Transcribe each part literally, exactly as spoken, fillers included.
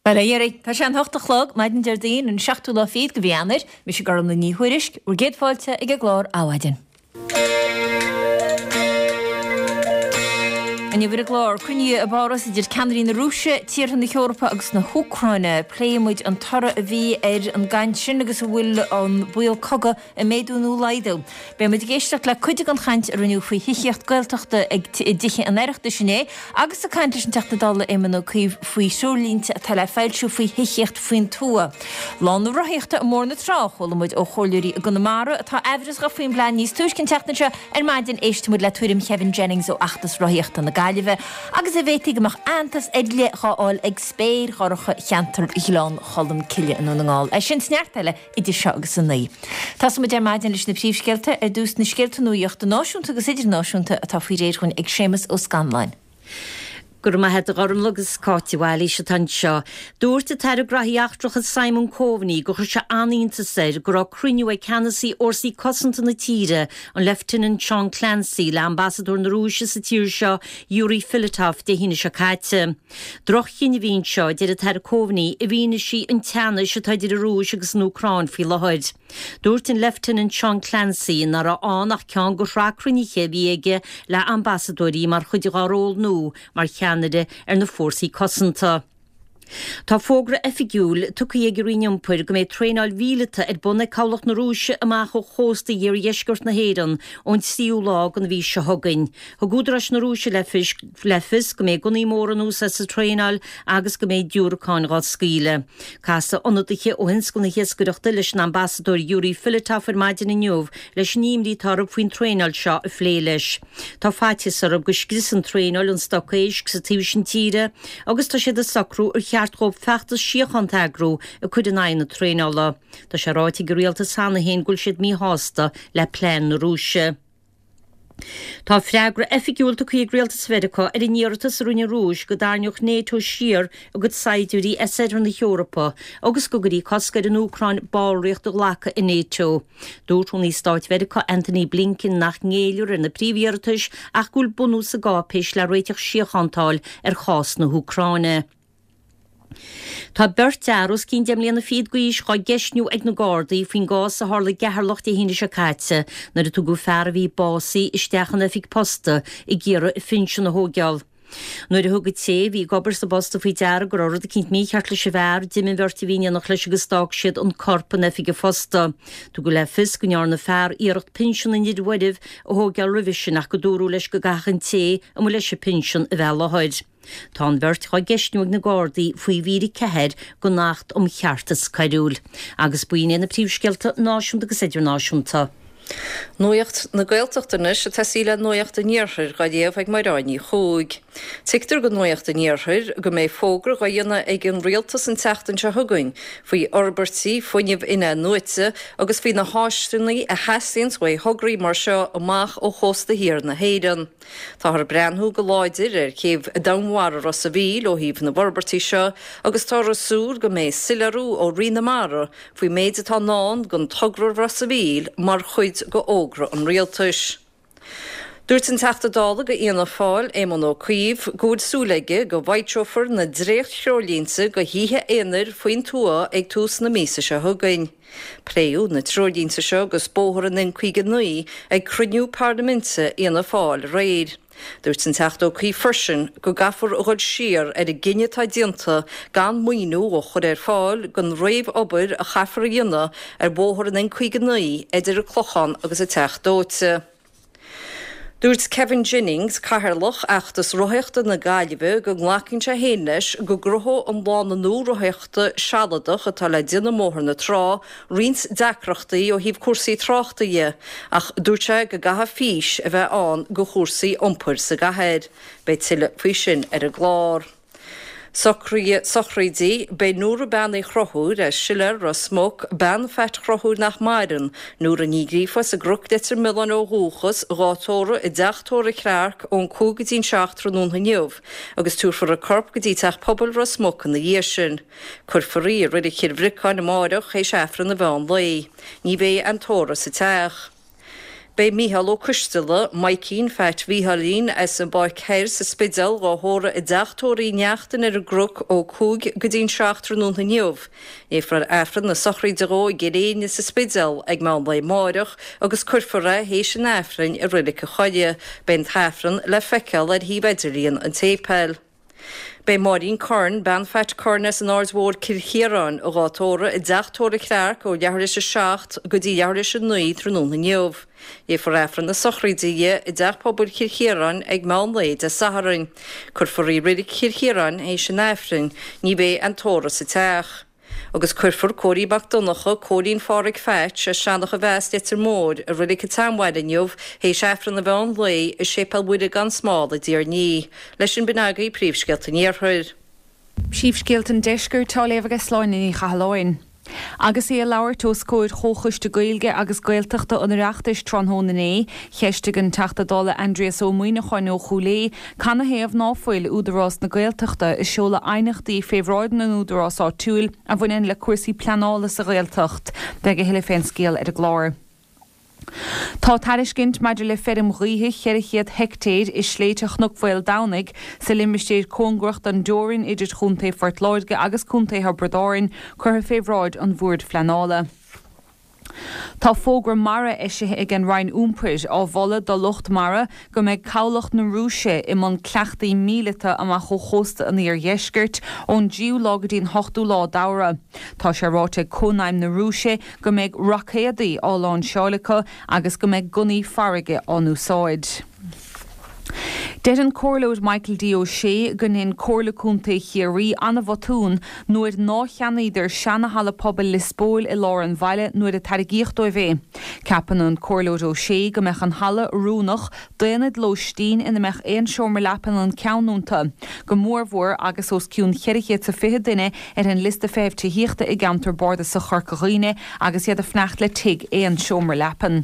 Well Erik, tá sé an hochta chlog maidin Jardín an seachtú lá fiad go bhíanair, mi sé gar na níhuiirisk, ur géad fáilte ag a glár áhaidin. An bhfuir a glár cruinne a báras idir Canadaí na Rúise, tíortha na Eorpa agus na Húcráine, pléimiid an tara a bhí ar an gaint sin agus a bhfuil an buil coga a méadúnú laidil. Be muid géisteach le chuidig an chaint ar aniu faoi hichiocht gailteachta ag diche an eireachta sinné, agus a caint an teachta dála éman ó chuomh faoi siúlínte a tal feilsiú faoi hichiocht faoin tua. Lán roiíochta a mór na trách, chola muid ó choileirí a Gunamara, atá ehras ga faoin blein níos tuiscin teachnaise ar maidin éistimúd le tuairim Kevin Jennings ó achtas roiíochta na Gaillimhe, agus a bhétig amach antas eile chaáil ag spéir chorcha cheantar Ián cholam ciile an ngáil. A sin sneartile idir seo agus san naí. Tás mu ar maidin leis na príomhsceilte ar dús na sciilta nuíochta náisiúnta agus idir náisiúnta atá faoi réir chun ag sémas ó Scanline. Gur ma het gorm lugus cáitiháilí se tan seo. Dúirta tar a grathíachtrach Simon Coveney go chuir se aínta séir gur á cruinniú é Canasí orsaí cosanta na tíre an Lieutenant Sean Clancy le ambassador na Rúise sa tír seo Yuri Filatov de hína se caite. Droch chin bhín seo de a tar Coveney a bhína si an teanna se taidir a Rúis agus nó Crán fi lehoid. Dúirtin Lieutenant Sean Clancy nar a ánach cean go rá cruniche bhíige le ambassadorí mar chuidir gáról nó mar Canada ar na fórsaí cosanta. Tá fógra effigiúil tucaí ag ríneampuir go méid tréáil vílata ar buna cálach na Rúise amach ó chósta dhéir dhéisgurt na héan ón síú lá an bhí se thugain. Tá gúdras na Rúise lefis lefis go méid gunaí mór an úsa sa tréáil agus go méid dúracáin gá scíle. Casa onadiche ó hinscona hiescuireachta leis an ambassador Yuri Filatov ar maidin inniuh leis níomlí tarb faoin tréáil seo a phlé leis. Tá fáitis arab go sgris an tréáil an stocéis sa tíh sin tíre agus tá siad a sacrú ar Ceartchób feachtas siochan teagrú a chud an aina tréála. Tá sé ráiti go rialta sanna hén gúil siad mí hásta le plén na Rúise. Tá freagra effigiúilta chuig rialta Sverica ar in níortas rúine Rúis go darneoch NATO siar a go saidúí esedran na Eorpa agus go gurí coscaid an Úcrain báilreacht do lacha in NATO. Dúirtún í Stáit Verica Anthony Blinken nach ngéiliúr in na príomhíortas ach gúil bunú sa gápéis le réiteach siochantáil ar chás na Úcraine. Tá bert dearús cín deimlíonna fiad goís chá geisniú ag na Gardaí faoin gás a hála geharlacht i híine se caite nar a tú go fear bhí básaí isteachan a fic posta i ggéire i finsin na hógeal. Nuair a thugad sé bhí gobar sa bosta faoi dear gur orad a cinint mí cheart le se bhar dimin bhirta bhíine nach leis agus stág siad an corpan a fiige fosta. Tú go le fis go near na fear íirecht pinsin in iad wadih a hógeal revision ach go dúrú leis go gachan té a mu leis se pinsin a bheith lehaid. Tá an bhirt chá geisniúg na Gardaí faoi bhíri cehead go nacht om cheartas caidúil, agus buine na príomhsceilte náisiúnta agus idir náisiúnta. Nuacht na gailteachtanis a tasíle nuacht a níorthir ga déobh ag mairáinní chúig. Tigtar go nuacht a níorthir go méid fógra ga dhéanana ag an rialtas an teachtain se thugain faoi orbertí foiineh ina nuite agus fao na háistrúnaí a heasíns wa thugraí mar seo amach ó chósta hir na héan. Tá th breanthú go láidir ar céh a damhhar a sa bhíl ó híomh na borbertí seo agus tá a súr go méid silarú ó rinamara faoi méid atá nán gon tugrú ras a bhíl mar chuid go ógra an rialtais. Dúirt an teachta dála go íana fáil éman ó cuomh gúd súlaige go bhaidseofar na dréocht seolínsa go híthe éanair faoin tua ag tús na mísa se thugain. Préú na tródínsa seo go spóthar an in chuige nuí ag cruniú parlamenta íana fáil réir. Dúirt an teachta ó chuí firsin go gafar a chud siar ar a gcinnetá dianta gan muoinú ó chud ar fáil gon réomh obair a chafar a dhéanana ar bóthar an in chuige nuí idir a clochan agus a teach dóite. Dúirt Kevin Jennings caharlach achtas roiíochta na Gaillimhe go nglacann se héneis go grotho an blána nó roiíochta sealadach atá le dina móthar na trá rins decreachtaí ó híomh cuasaí tráchtaí ach dúirte go gatha fís a bheith an go chósaí iompar sa gathead, beidh tuile faoi sin ar a glár. Sochraidí be nuair a ben é chrothúr a silar a smóg ben feit chrothúr nach mairan, nuair a nígrífas a gruc detar millan ó húchas rátóra i deachtóra chrearc ón cúgadín seachtra núna neomh, agus túrfar a corp go dtítach pobl ra smócan na dhé sin. Curfarí a ridir chir bhricáin na máireach é seafran na bhean lei. Ní bheith an tóra sa teach. Bei Mícheál Ó Cústaile, Maicín feit Bhíhalín as an bar ceir sa spidal go hóra i deachtóirí neachtain ar a grúc ó cúg go dtín seachtar núna neomh. Éfrar efran na sochraí de ró géréine sa spidal ag má le máireach agus curfara hééis an efrain a rilik a choide ben thefran le feiceal ar hí beidiríon an tépel. Bei Maureen Corn ban feit Cornes an Ársmór Circhéran a gátóra i deachtóra chreach ó leabharis a seacht go dtí leabharis a nuí trúna neomh. É for efran na sochraidíe i deach pobl Circhéran ag mán leid a Saharin. Curfarí ridig Circhéran éis an efrain, ní bé an tóra sa teach. Agus curfur cóí bachdonacha cóín fáric feit a seannach a bheast etar mór a ridig a tamhaid aniuh hééis efran na bhean lei i sépal buide gan smála díar ní, leis sin binagaí príomhsceilt an níorthir. Príomhsceilt an deisgur tá léhagus sláinnaí chahalóin. Agus é leabhar tos cóid chóchas de gailge agus gailteachta an reachtais tronhóna é, cheiste an teachtadála Andreas Ó Muoine chuin ó chulé, canna héamh náfuil údarrás na gailteachta is seola einachtaí féhráidan an údarrás á túil a bhain le cuasaí pleanála sa gailteacht, de go hiile féin scéal ar a gláir. Tá tariscint maidir le ferm ríthe cheirichéad hectéad is sléiteach nach bhfuil dánig sa limimitéad cóngracht an dórin idir chuntaí fort láidge agus chuntaí ha bredáin chur féhráid an bhuaird fleanála. Tá fógra mara isise ag an Rhein úmpuid á bhola do lucht mara go méid cabhlacht na rúise i man cleachtaí míleta amach cho chósta an íar dheisgirt ón díú lágadín hochtú lá dára. Tá sé ráte cónaim na rúise go méid racéadaí á lán seálacha agus go méid gunaí farige an úsáid. Dead an córlóid Michael D. O'Shea gunnin córlaúnta chiarí anna bhatún nuair nácheanidir seanna hala pobl lispóil i lá an bhaile nuair a tarigíocht dó bhé. Capan an córlóid O'Shea go meach an hala rúnach déanad lóistín ina meach éon seomar lepan an ceannúnta. Go mórmhór agus os ciún cheirichéad sa fiche duine ar an lista féh tííochta i gantar borda sa chorcaghine agus iad a fnecht le tig éon seomar lepan.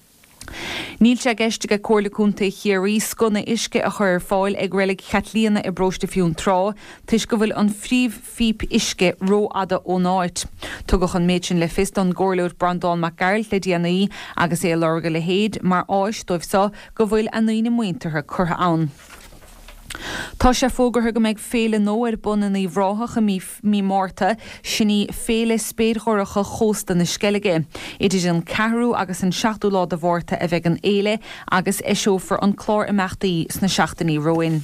Níl sé geiste go córlaúnta chiarí scona isce a chur fáil ag rélig chatlíana i brosta fiún trá, tuis go bhfuil an phríomh fíp isce ró ada ó náit. Tugach an méid sin le fist an gcórlóid Brandán McGarl le déanaí agus é lorga le héad mar áis dóibh sa go bhfuil an naoine muintethe chutha ann. Tá sé fógartha go méid féle nóir bunan í bhráthach mí mí mórta sinní féle spéadchóracha chósta na sceige. Idir an cehrú agus an seachtú lá de bhórta a bheith an éile agus isisiófar an chlár imeachtaí sna seachtaí roin.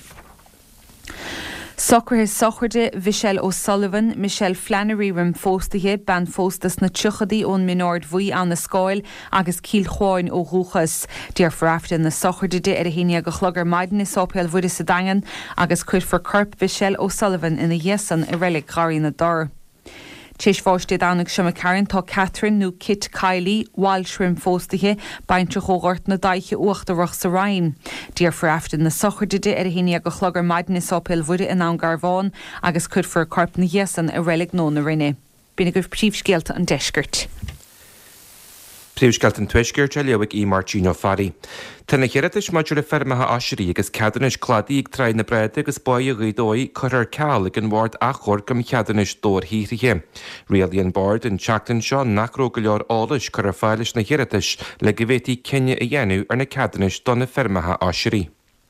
Soccer his socherde Michelle O'Sullivan, Michelle Flannery rim fóstathe ban fóstas na tuchadaí ón minord bhuí an na scáil agus cílchláin ó rúchas. Díar frafta na socherde de ar a héine go chlogar maidin is ópéal bhuiide sa dagan agus cuid for corp Michelle O'Sullivan ina dhéasan i rélig garí na dar. Téis fáiste annig sem a Karen tá Catherine nó Kit Kylie Walsh rim fóstathe baintre chógart na daiche uachtarach sa Rhein. Díar frafta na socherde ar a héine go chlogar maidin is ópéal bhuiide in an Garváin agus cuid for corp na dhéasan i rélig nó na rinne. Bína goibh príomhscéalta an deisgirt. Príomhsceilt an tuisgirt a leabhaigh í Martino Farri. Tána chéireatais maidir le fermatha asirí agus ceadanis cladaí ag treid na breide agus baí a ghaidóí chuir ceall ag an bhard achor go cheadanis dór hírithe. Rialaíon bard an teachtain seo nachró go leor ális chuir fáilis na chéireatais le go bhhétaí cinenne a dhéanú ar na ceadanis donna fermatha asirí.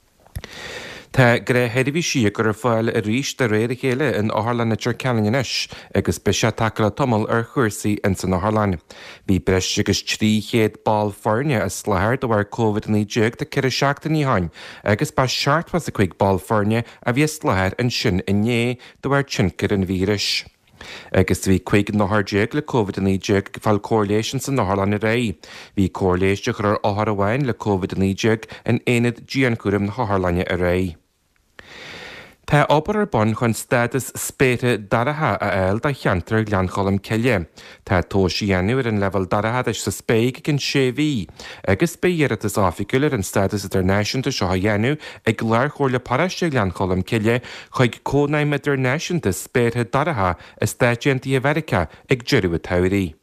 Tá gur heidirhí si gur fáil a ríis de réir chéile in áthlan na Ceannis agus be se take tomol ar chuirsaí in san áthlan. Bhí breis agus trí chéad ball farne a sláthir do bhar COVID níideag de ceir seachtaí hain, agus ba seart was a chuig ball farne a bhí sláthir an sin inné do bhar tincar an víris. Agus bhí chuig nóthdeag le COVID níideag fáil cóirléisian san náthlan i ré. Bhí cóirléisteach ar áthar amháin le COVID níideag in éad díancurim na háthlanne a ré. Tá obair ar bon chun stadas spéite daratha a eil da cheantar gleancholam ceile. Tá tóisí dhéanú ar an level daratha is sa spéig cin sé bhí, agus béiad is áficúil ar an stadas internaisiúnta seo dhéanú ag leir chóir le paraiste gleancholam ceile chuig cónaim internaisiúnta spéite daratha is stáisiantí America ag deireadh a tairí.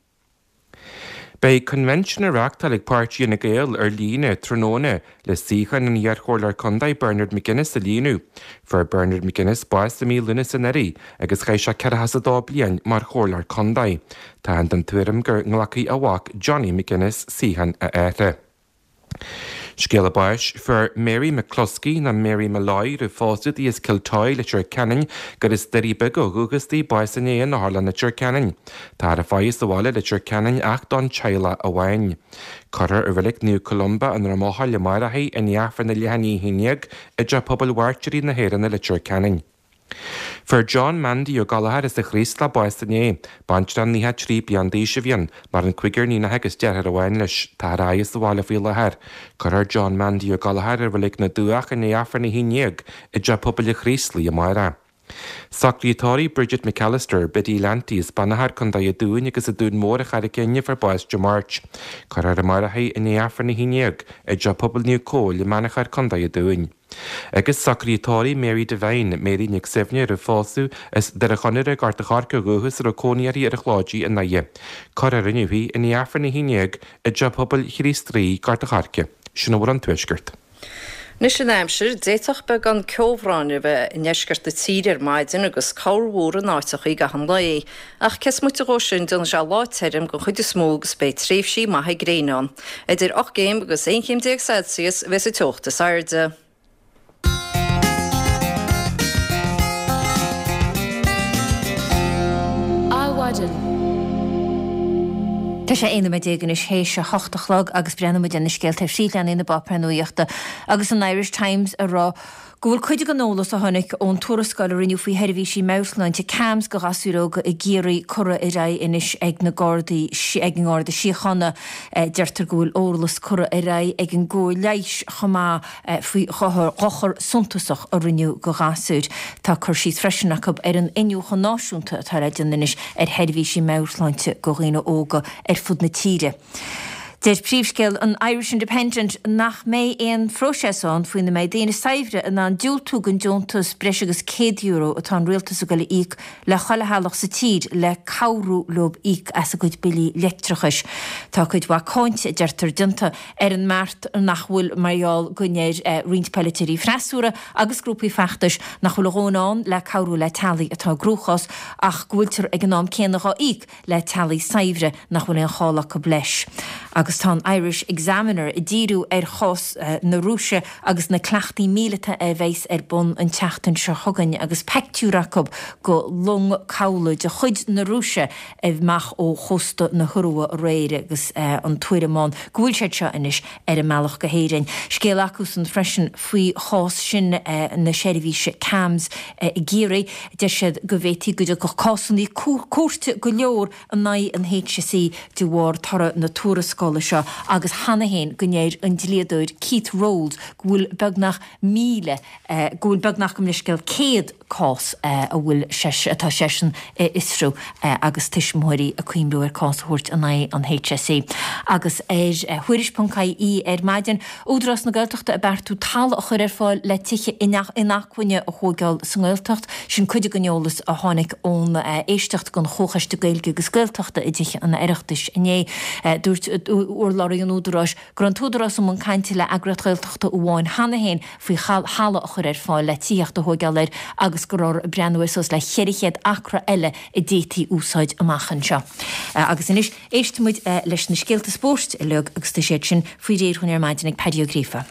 Bei convention Iraqtal ag páirtí na Gael ar líne tróna le síchan an dhearchóir condaid Bernard McGuinness a línu. For Bernard McGuinness báis sa mí luna san éirí agus chéis se ceirtha a dá bliain mar chóir condaid. Tá an tuairim gur nglachaí a bhac Johnny McGuinness síchan a éite. Scéal báis for Mary McCluskey na Mary Malloy ru fástad íos Kiltáil le tuair Canning gur is deríbe go gugustí báis in éon na Harlan le tuair Canning. Tá a fáis do bháile le tuair Canning ach don Chila a bhain. Curar ar bhilic New Columba an ramáha le maraí in neafar na lehanní híneag i de pobl wartirí na héranna le tuair Canning. For John Mandy o Galahad is de Christ la báis da né, banstan ní ha trí bian díise bhíon, mar an cuigur ní na hegus dearthar a bhain leis tá ráis do bhála fí lethar. Curar John Mandy o Galahad ar bhilic na dúach in neafar na híneag i de pobl le Christ lí a maira. Sacrítáí Bridget McAllister bidí Lanty is banahar chun da a dún agus a dún mór a char a cenne for báis de March. Curar a maraí in neafar na híneag i de pobl níu cóil le manachar chun da a dún. Agus sacrítáí Mary Devine Mary Nick Sivne ar fású is dar a chonir a garta charca gohus ar a cóniarí ar a chládí in naie. Curar a nuhí in neafar na híneag i de pobl chrístrí garta charca. Sin bhar an tuisgurt. Nis sin aimsir déach be an ceomhráine bheith neisgart a tíir maidin agus cáhúr an áiteach í gahan le ach ces muite sin don se láiteirm go chuide smógus be tréfhsí maithe gréán. Idir ach géim agus one hundred Celsius bheits i tuachta sairde. Tá sé aine dégan is hééis se hochtachlog agus brenneid in scéil tar sílean ina baprenúíochta agus an Irish Times a rá Gúil chuide an nólas a tháinig ón tuarascáil riniu faoi heirbhísí Mouthline te cams go gasúróga i ggéirí cura i ra inis ag na gádaí ag an gáda síochanna deirtar gúil ólas cura i ra ag an ggóil leis chamá faoi chochar suntasach a riniu go gasúd. Tá chur síos freisinach ar an inniucha náisiúnta atá leidir inis ar heirbhísí Mouthline te go réine óga ar fud na tíre. Deir príomhscéil an Irish Independent nach mé éon froseán faoin na méid déana saimhre an an dúiltúgan Joontas breis agus céad euro atá an rialtas a goile íc le chalahealach sa tíd le cabhrú lob íc as a goid bilí letrachas. Tá chuid bha cáinte deirtar dinta ar an mart nach bhfuil marall gonéir riint pelletirí freisúra agus grúpaí feachtas nach bhfuil rónán le cabhrú le talaí atá grúchas ach gúiltar ag an nám céannacha íc le talaí saimhre nach bhfuil an chála go bleis. Agus tá Irish Examiner i ddíú ar chos uh, na Rúise agus na clachtaí míleta a bhéis ar bun an teachtain se thugann agus pectúracob go lung cabhla de chuid na Rúise a bhmeach ó chosta na thurua réire agus uh, an tuairemáin gúil sé seo inis ar a meach go héirein. Scéal acus an freisin faoi chás sin uh, na seirbhíse cams uh, i ggéirí de siad go bhhétí go go cásannaí cuairte go leor an naí an H S C de bhhar tara na tuarascála seo agus hanahéin gonéir an dliadúir Keith Rolls gúil begnach míle uh, gúil begnach go liscil céad cás uh, a bhfuil atá sesin uh, isrú uh, agus tiismóirí a cuimbrú ar cásúirt an an H S C. Agus éir uh, huirispócaí ar maidin údras na gailteachta a bertú tal a chur ar fáil le tiche inachhuine a thógáil san gailteacht sin chuide goneolalas a tháinig ón uh, éistecht gon chóchaiste gailge agus gailteachta i dtiche an aireachtais iné uh, dúirt úr láir an údarrás gur an túdarrás am an caiinte le agratchailteachta uháin hanahéin faoi chala a chur ar fáil le tíocht a thógáil agus gorá breanúas le cheirichéad acra eile i détaí úsáid amachchan seo. Uh, agus inis éistmuid uh, leis na scéalta spórt i leag agus tá sé sin faoi réir chun ar maidin ag pediogrífa.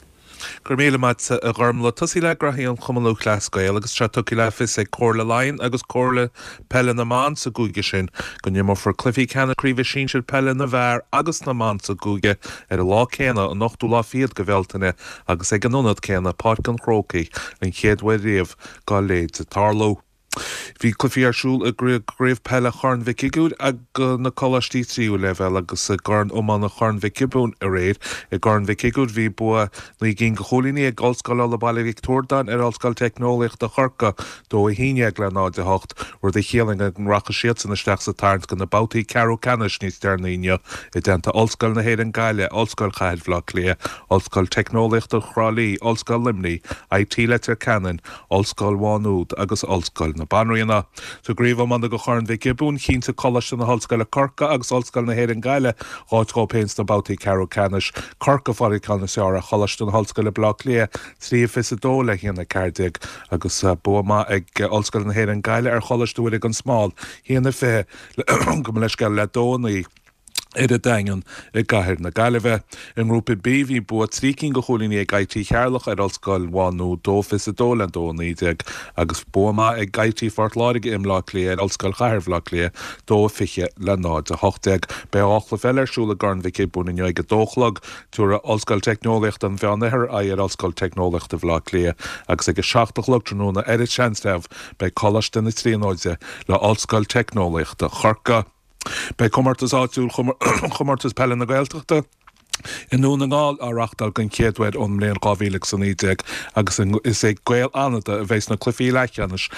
Gur méle mat a gharmla tosí le graí an chumanú chlascail agus tre tuí le fis é cóla lein agus cóla pelle na man sa gúige sin go nimar for clufií cena críomh sin siir pelle na bhar agus na man sa gúige ar a lá céna an nachtú lá fiad go bhheltaine agus ag an nunad céna páirt an chrócaí an chéadhfuil riamh gá léid sa tarló. Bhí clufií arsúil a gréibh pelle charn vicigúd ag na colistí tríú level agus a garn óán na charn vicibún a réid i garn vicigúd bhí bua na gin go cholíní ag allscoil le bailile Victordan ar allscoil technólacht a charca dó a híine ag le náid a hocht or de chéaling ag an racha siad san isteach sa tarnt go na bautaí Carol Canis níos dearnaíine i denta allscoil na héad an gaile, allscoil chaid bhlá lia, allscoil technólacht a chrálíí, allscoil limní, I T letter canon, allscoil bháúd agus allscoil na banríanna. So gríomh am go charn vicibún cínta colas na hallscoil a Corca agus allscoil na héad an gaile ráitá péins na bautaí Carol Canis, Corca farí calna seara cholas na hallscoil a blá lia, trí fis a dóla híanana cardig agus buama ag allscoil na héad an gaile ar cholas dúile an smáil híanana fé go leis gail le dónaí Idir dagan i gahir na galibh in grúpa B hí bu trícin go cholíní ag gaití chearlach ar allscoil bháinú dófis a dóla an dóníideag agus bóma ag gaití fortláige imlá lé ar allscoil chairhlá lé dó fiche le náid a hochtag be áchla fellersúla garnmhic buna neag go dóchlag túra allscoil technoliacht an bheannithir a ar allscoil technoliacht a bhlá lé agus ag seachtachlog tróna ar seansteh be choiste na tríóide le allscoil technoliacht a chorca. Bei commartas áitiúil commartas pelle na gailteachta in nún an gáil áreachtal gan céadhaid ón mléon gáhíleach san ídeag agus is é gail anada a bheits na clufií leithceannis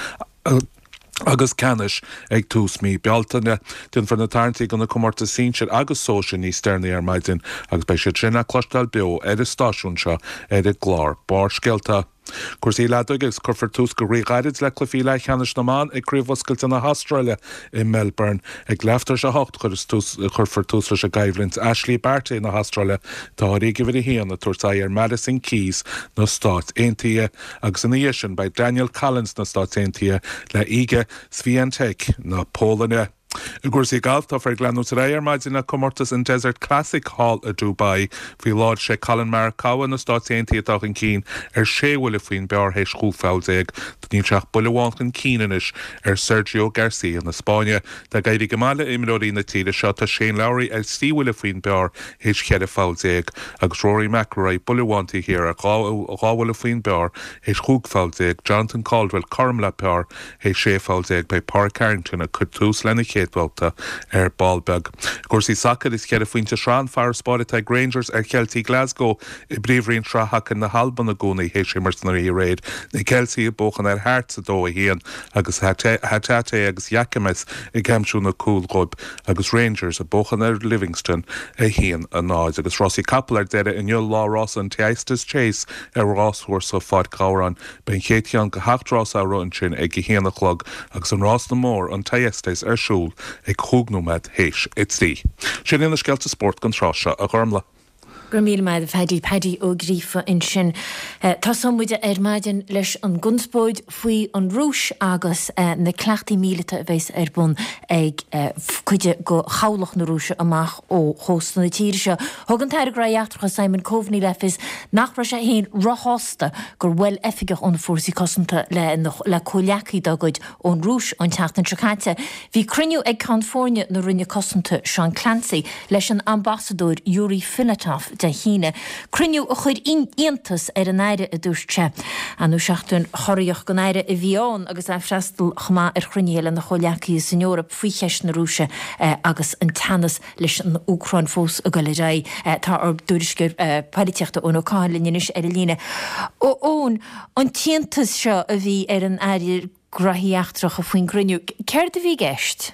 agus canis ag tús mí bealtaine dun fan na tarntaí gan na commarta sínsir agus sóisian ní stearnaí ar maidin agus bei sé trinna clostal beo ar is stáisiún seo ar i glár bar scialta. Cuasaí leadagus chufar tús go righairid le clufií leithcheannis naán ag críomhhoscailte na Australia in Melbourne ag leaftar se hocht chufar tús leis a gaibhlint Ashley Barty na Australia tá ríige bhí híanana tuairtaí ar Madison Keys na Stát Aontaithe agus in sin bei Daniel Collins na Stát Aontaithe le ige Swiatek na Pólane. I gúsaí galtá ar glenú réir maidin na comórtas in Desert Classic Hall a Dubai bhí láid sé Colin Marcawa na Stát Aontaithe an cín ar séhfuil faoin bear hééis schúlfáiltéag ní teach buháin an cíanis ar Sergio Garcia na Spáine de gaiidir gomáile imimeí na tíide seo tá sé leirí ag stíhfuil faoin bear hééis chead fáiltéag agus Rory McIlroy buháintaí hir a gáhfuil faoin bear hééis chúgfáiltéag Jonathan Caldwell chum le pear hééis sé fáiltéag bei Park Carrington a chutús lena Bálta ar Ballbeg. Gúsaí sacad is cead a faointe srán fear Spáideteag Rangers ar Celtí Glasgow i bríomhríonn srathachar na Halban na gúnaí hééis sé marsnaí réid. Na Celtí a bóchan ar háart sa dó a híon agus Hatate agus Jackamas i gceimsú na Coolgob agus Rangers a bóchan ar Livingston a híon a náid agus Rossi Capel ar deire in Niul Lá Ross an Teistas Chase ar Rosshuair sa fad cáran ben chéitián go hachtrás á roin sin ag go héanachlog agus an Ross na mór an Teistas ar siúl ag chúgnúmad héis itrí. Sin ina scealta sport gan tráseo a gharmla. Gur míle meid a fedí pedí ó grífa in sin. Tá sammuide ar maidin leis an gunspóid faoi an rúis agus na cleachtaí míleta a bheits ar bun ag chuide go chalach na rúise amach ó hósna na tíiri seo. Thug an teir graíachtracha Simon Coveney lefis nach ra sé héon rothasta gur bhfuil efigech an fórsaí cosanta le le choleachaí dagad ón rúis an teachtain seáte. Bhí cruniú ag California na rinne cosanta Sean Clancy leis an ambassador Yuri Filatov de híine. Cruniú a chuir íontas ar an éire a dúirte. Anú seachtún choiríoch go éire a bhíán agus a freistal chumá ar chrunéile na choleachaí san Eorop faoi cheis na rúise agus an tanas leis an Ucrain fós a go le ré tá ar dúrisgur pariteachta ón óáin linis ar a líne. Ó ón an tíantas seo a bhí ar an éir grathíachtrach a faoin cruniú. Céir a bhí gceist?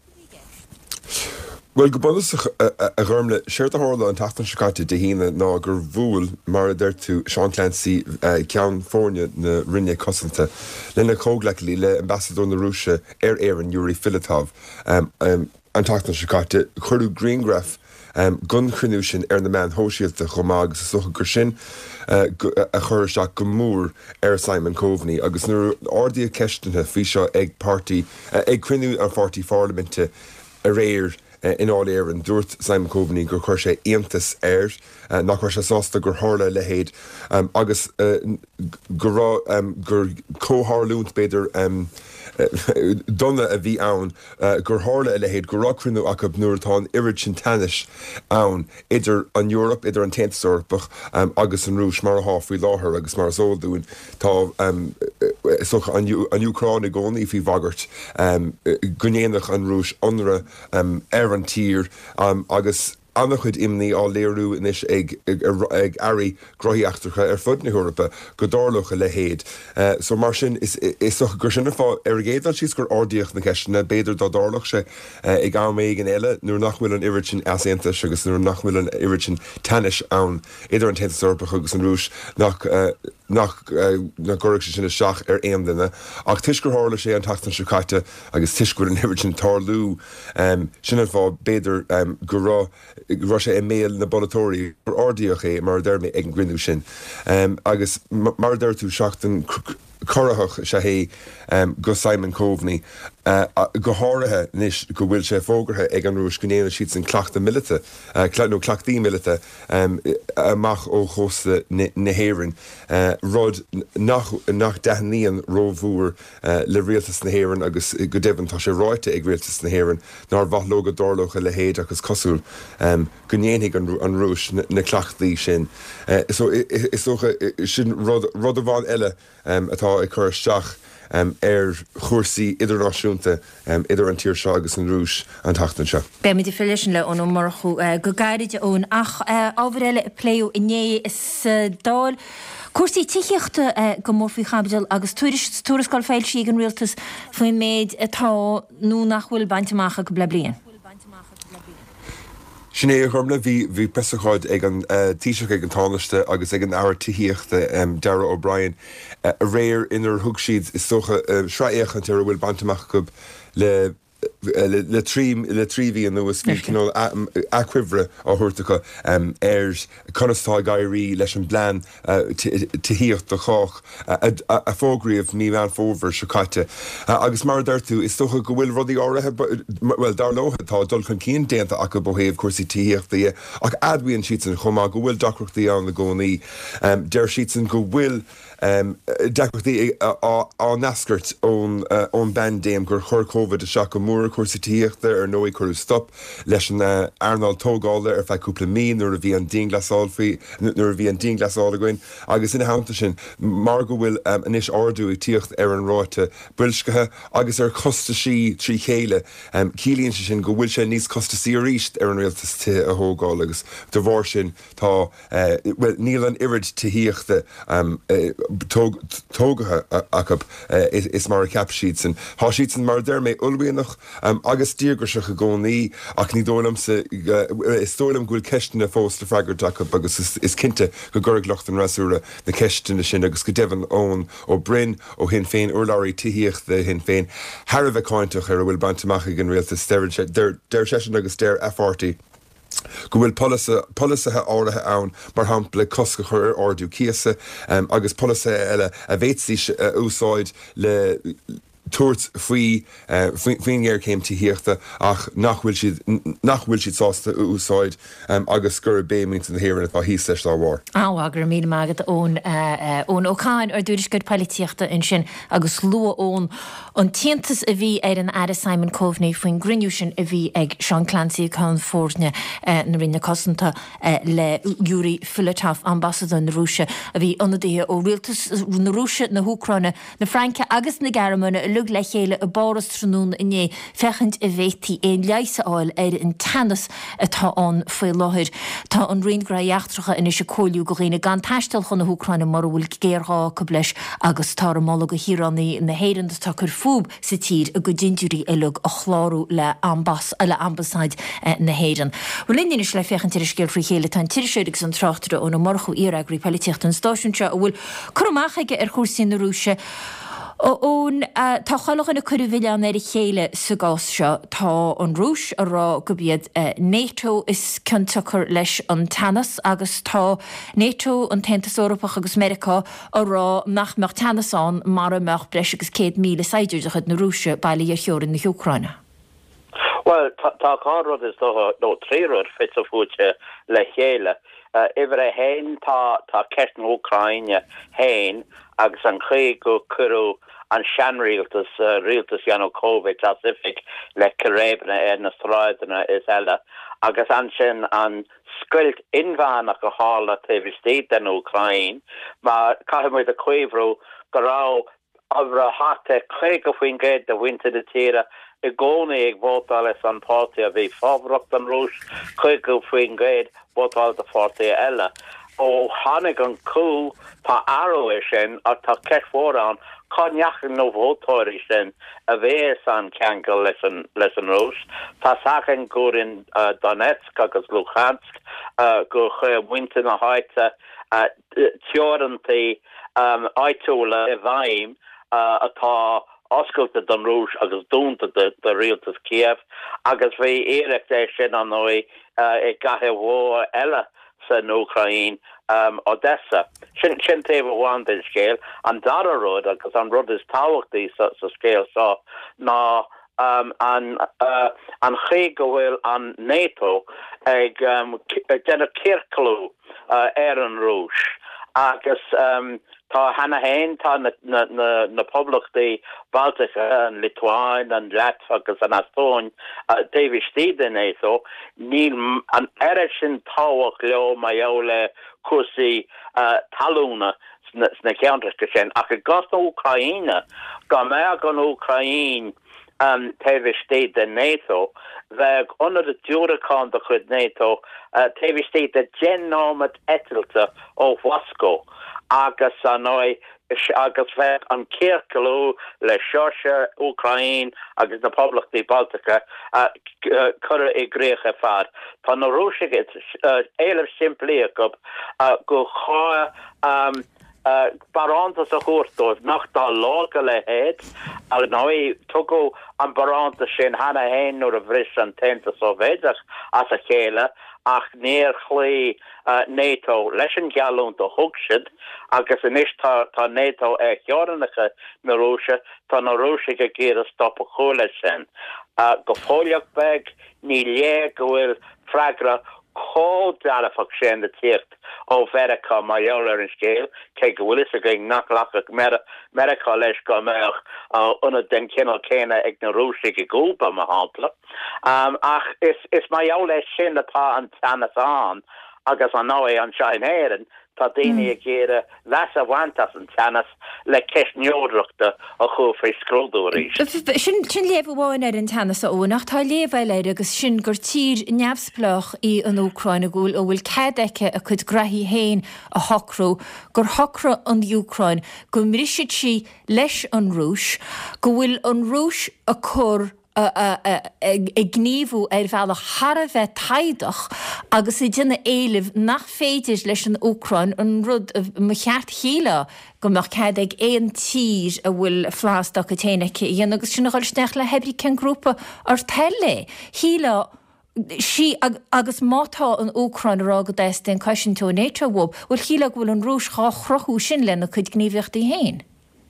Well, go bonus a gharmle séirt a hála an tatan seáte de híine ná gur bhúil mar d tú Sean Clancy California na rinne cosanta lena cóglaach lí le ambassador na Rúise ar éan Yuri Filatov an tatan seáte chuirú Greengraf gun chruniú sin ar na man hóisialta chomag sa socha gur sin a chur seach go mór ar Simon Coveney agus nuair ordaí a ceistena fhí seo ag party ag chruniú an forty Parliamente a réir in áil éir an dúirt Simon Coveney gur chuir sé aontas air nach chuir sé sásta gur hála le héad agus gur gur cóthárlúnt beidir donna a bhí ann gur hála le héad gur rácrúnú a go nuairtá irid sin tanis ann idir an Eorop idir an Teantas agus an rúis mar a háfaí láthair agus mar zóldún tá soch an Ucrain i gcónaí fhí bhagart gnéanach an rúis anra ar an tír agus annach chud imní á léirú inis ag ag airí grothíachtarcha ar fud na Eorpa go dálacha le héad. So mar sin is gur sinna fá ar géad síos gur ordaíoch na ceisina beidir dá dálach sé ag an méid an eile nuair nach bhfuil an iiri sin aséantas agus nuair nach bhfuil an iiri sin tanis ann idir an Teantas Eorpa agus an rúis nach nach na goraigh sé sinna seach ar aon duine ach tuisgur hála sé an tatan seáte agus tuisgur an iiri sin tarlú sinna fá beidir go rá Ro sé email na bolatóí ar ordaíoch é mar derrma ag an grinú sin. Agus mar d tú seachtain chorathach sé hé go Simon Coveney go háirithe níos go bhfuil sé fógarthe ag an rúis gnéana siad san cleachta millite, nó cleachtaí millite amach ó chósta nahéireann. Rud nach deithníon rómhúr le rialtas nahéireann agus go dibhann tá sé ráite ag rialtas nahéireann nar bhathló go dárlócha le héad agus cosúil go ndéanaigh an rúis na cleachtaí sin. So is sin rud a bháin eile atá ag chur isteach Um, er chósaí idirnáisiúnta um, idir an tír seo agus an rúis an tachtan seo. Be mi di filisin le ón marchu uh, go gaiide ón ach uh, ábharile a pléú iné is uh, dáil. Cuasaí tiíochta uh, go mórfií chabdal agus túrascáil féil sí an rialtas faoin méid atá nó nach bhfuil bainteach go ble blian. Sinné chumla bhí bhí presacháid ag an tíiseach ag an tánaiste agus ag an áir tííochta Dara O'Brien a réir inar thug siad is socha sreaíoch an tear bhfuil bantamach go le le trím le tríhí an nuas bhí cinál acuimhre á thuirrtacha ar conastá gaiirí leis an blean tííocht do chách a fógraíomh ní bhean fómhar secaite. Agus mar d'irtú is socha go bhfuil rudí áirithe well dar lóthe tá dul chun cín déanta acu bóhéamh cuasaí tííochtaí ach admhaíonn siad san chumá go bhfuil dacrochtaí an na gcónaí deir siad san go bhfuil Um, Dacrochtaí á nascart ón ón bandéim gur chur COVID a seach go mór cuasa tííochta ar nóí chuú stop leis an Arnold tógála ar feicúpla mí nuair a bhí an dín glasáil faoi nuair a bhí an dín glasáil againn agus ina háanta sin mar go bhfuil um, inis ardú ag tíocht ar an ráite builscathe agus ar costaí trí chéile um, cílíonn sin go bhfuil sé níos costaí a ríist ar an rialtas te a thógáil agus do bhór sin tá uh, well, níl an irid tííochta um, uh, tógathe acab is mar a cap sheets an há sheets an mar der mé ulbíonnach agus tíirgurseach a gcónaí ach ní dólam sa is tólam gúil ceistin a fósta freigart acab agus is cinnte go gurglacht an rasúra na ceistin sin agus go devan ón ó brin ó hin féin urláirí tííocht de hin féin Har bheith cáintach ar a bhfuil bantamach an réalta deir sesin agus deir F R T. Go bhfuil polisathe áirithe ann mar hampla cosca chur ardú cíasa um, agus polisathe eile a bhéitsí uh, úsáid le tuairt faoi faoin ggéir céim tííochta ach nachhfuil siad nachhfuil siad sásta úsáid um, agus gur bémint na hhéann atá hí leis lá bhar. Á gur mí mágad ón ón ócáin ar dúidir gur peilíochta in sin agus lua ón an tiantas a bhí ar an Ada Simon Coveney faoin grinniú sin a bhí ag Sean Clancy chun fórne na rinne cosanta le Yuri Filatov ambassador na Rússia a bhí anadíthe ó rialtas na Rússia na Húcráine na Franca agus na Gearmáine lug le chéile a báras trúnún iné fechant a bhétí éon leiseáil ar an tanas atá an foioi láthir. Tá an riongraíachtracha ina se cóliú go réine gan taistal chun na Húcráine mar bhfuil géirá go leis agus tá mála go hirannaí na héan tá chur fúb sa tír a go dinúí eilug a chlárú le ambas le ambasáid na héan. Bhfuil is le fechan tíir scéil frí chéile tá tíirséidir an trachtere ó na marchu íragraí peilíocht an stáisiúnte a bhfuil chumáchaige ar chósaí na Rússia ón tá chalach na chuir bhile an éidir chéile sa gás seo tá an Rúis a rá go bíad NATO is cinnteachar leis an tanas agus tá NATO an Tentas Eorpach agus America a rá nach meach tanasán mar a meach breis agus céad míle saidiúideachad na Rússia bailí a teorin na Ucraine. Well, tá cárod is nó tríród fit a fúte le chéile. Iver a héin tá tá ceist na Ucraine héin agus an ché go curú an sean rialtas uh, rialtas Yanukovych Pacific le carébna ar na stráidena is eile agus an sin an squilt inmheánach go hála taobh den Ucraine má caiimiid a cuimhrú go rá abra hata chuig go faoin géad de winter de tíre i gcónaí ag bótáil leis an páirtí a bhí fábhracht an Rúis chuig go faoin géad bótáil de páirtí eile ó tháinig an cú tá aró é sin ach tá ceith fórán Conjachan nó bhótáirí sin a bhés an ceangal leis an leis an Rúis. Tá sachan go in uh, Donetsk agus Luhansk uh, go chu winter na háite uh, teorantaí um, áitiúla i bhaim uh, atá oscailte don Rúis agus dúnta de, de rialtas Kiev agus bhí éireacht é sin an nói uh, i gathe bhó eile san Ucraine um, Odessa. Sin sin taobh bháin den scéal an dara rud agus an rud is táhachtaí sa, sa scéal seo ná um, an uh, an ché go bhfuil an NATO ag um, denna circlú uh, ar an rúis agus um, tá hana hain tá na, na, na, na publictaí Baltica an Lithuáin an Latv agus an Astóin uh, David Steed in NATO níl an air sin táhach leo mai eole cuasaí uh, talúna sna ceantas sin ach a gas na Ucraine go mé an Ucraine um, David Steed in NATO bheith under the dúracán do chud NATO uh, David Steed de genómad etilta ó Wasco agus an ói agus bheith an circlú le seirse Ucraine agus na Poblachtí Baltica uh, uh, cur i grécha fad. Tá na rúsig uh, éileh simplíach go uh, go chá um, Uh, barantas a chóirtóibh nach dá lága le héad a nói tugu an baranta sin hana hain nuair a bhris an tenta sóvéideach as a chéile ach néir chlí uh, NATO leis an gealúnta thugsid agus inis tá, tá NATO ag teorannacha na Rúise tá na Rúise go géad a stop a chola sin. Uh, go fóliaach beg ní lé go bhfuil freagra có dalafach sin de tírt ó Verica mai eolar an scéil cé go bhfuil is a going nachlachach America leis go meach una den cinál céine ag na Rúsí go gúpa ma hápla. Um, ach is, is mai eol leis sin atá an tanas an agus an nóé an seinhéireann tá daoine a géire leis a bhaintas an tanas le ceis neodreachta a chu faoi scrollúéis. Sin sin léh bháin ar an tanas a ónach tá léhheile agus sin gur tír neamhsplach í an Ucraine gúil ó bhfuil cédaice a chud graithí héin a hocrú gur hocra an Ucraine go mriisiid si leis an Rúis go bhfuil an Rúis a chur ag gníomhú ar bhealach Har a bheith taidach agus i dtine éileh nach féidir leis an Ucraine an rud mo cheart chéile go mar céad ag éon tír a bhfuil flásach a téanacha dhéana agus sinna gáil steach le hebrí cen grúpa ar teile. Híle si ag, agus mátá an Ucraine rá go déis den caiisisin tú NATO bhób, bhfuil híle bhfuil an Rúis chá chrochú sin lena chud gníomhiochtaí héin.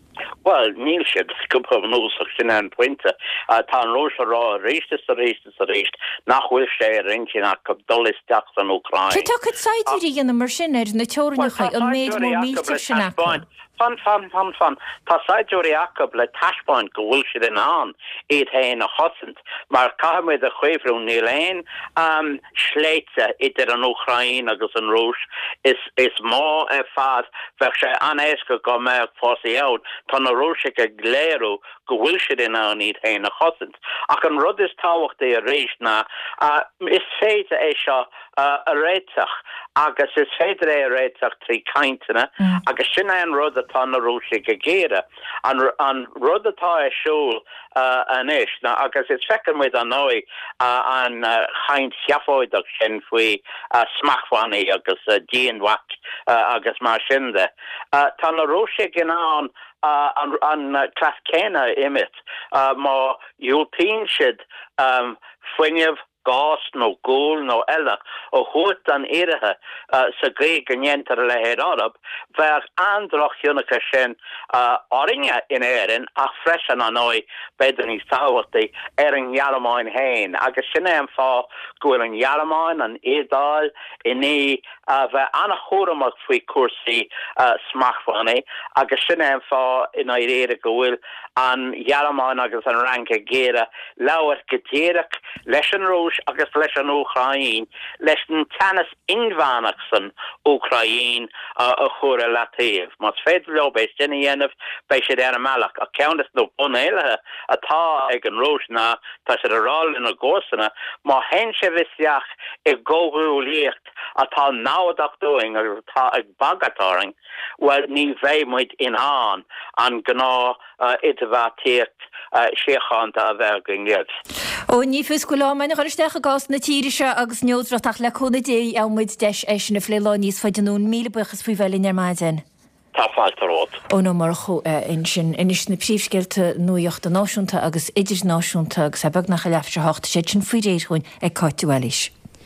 Well, níl siad scupa an úsach sin an pointe uh, tá an Rúis rá réistas a réistas a réist nach bhfuil sé ar incinach go dolisteach an Ucraine. Tá tá chud saitirí dhéana mar sin ar na teorannacha an méid mór mílte sin acu. Fan, fan, fan, fan. Tá Saidúri Jacob le taispáin go bhfuil siad in an iad hain a hosint, mar cahamid a chuimhrú níl éin um, sléite idir an Ucraine agus an Rúis is, is má e fad bheith sé anéisca go meach fósaí out tá na Rúise go gléirú go bhfuil siad in an iad hain a hosint. Ach an rud is táhachtaí a réist na uh, is féide é seo uh, a réiteach agus is féidir é a réiteach trí caintena mm. agus sin é an rud tá na Rúsí go géire an, an rud atá é siúil uh, an is na agus is fecin muid an nói uh, an uh, chaint siafóideach sin faoi uh, smachhaí agus uh, díonhac uh, agus mar sinnde. Uh, tá na Rúsí gin an uh, an, an uh, clascéine imit uh, má European siad um, fuineh gás nó gúil nó eile ó chuait an éirithe uh, sa gré gnéantar le héad arab bheith andrach dionnacha sin uh, áringe in éireann ach freisin an ói beidir níos táhachtaí ar an ghealamáin hain agus sin é an fá gofuil an ghealamáin an édáil iní uh, bheith anna chóramach faoi cuasaí uh, smachhaí agus sin é an fá in éire go bhfuil an ghealamáin agus an ranca géire leabhar go déireach leis an Rúis agus leis an Ucraine leis an tanas inmhánach san Ucraine uh, a chóra latíomh. Mas féidir leo béis déine dhéanamh béis siad ar amach a ceantas nó bunéilethe atá ag an Rúis ná tá siad a ráil in a gcósanna má hen sé bhisiach i ggóthú líocht atá nádaach doing agus atá ag bagatáring well ní bheith muid in an an gná uh, idbhatíocht uh, séchánta a bheith go ngéad. Ó ní fuscoilá maina chuiristeach a gás na tíiriise agus neodratach le chuna dé ammuid deis é sin na fléilá níos faidirún míle buchas faoi bhelín ar maidin. Tá fáiltaród. Ó nó mar chu in sin inis na príomhscéalta nuíochta náisiúnta agus idir náisiúnta agus a bag nach a leafte hácht sé sin faoi réirchuin ag cáitiúelis.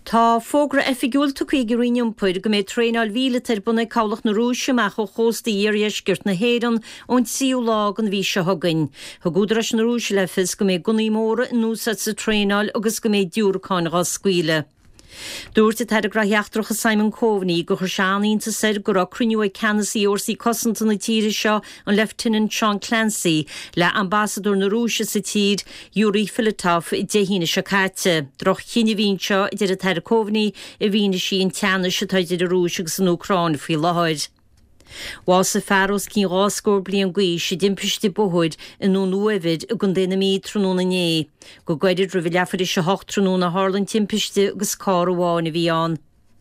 Tá fógra effigiúlta chuig riúmpaid go méid tréáil víle tar buna cálaach na rúisiach ó chósta dhéirhéisgirt na héan ón síú lá an bhí se thugain. Thugúdras na rúis lefis go méid gunaí móra núsa sa tréáil agus go méid dúrcáin á scuile. Dúirte tar a gratheachtracha Simon Coveney go chur seanínta said go ra cruniú Canasí orsaí cosanta na tíre seo an Lieutenant Sean Clancy le ambassador na Rúise sa tír Yuri Filatov i déhíine se caite. Droch chinne vín seo i deidir tar a Coveney i víne sí an teanna se taidir a Rúise agus an Ucrán fí láid. Was sa fearros cín ráscór blian gui sé dimpiste bohuid in nó nuavid a gun déna mí tróna né. Go gaidir ru leafari se hocht tróna Harlan timpiste agus cá bháin a bhí an.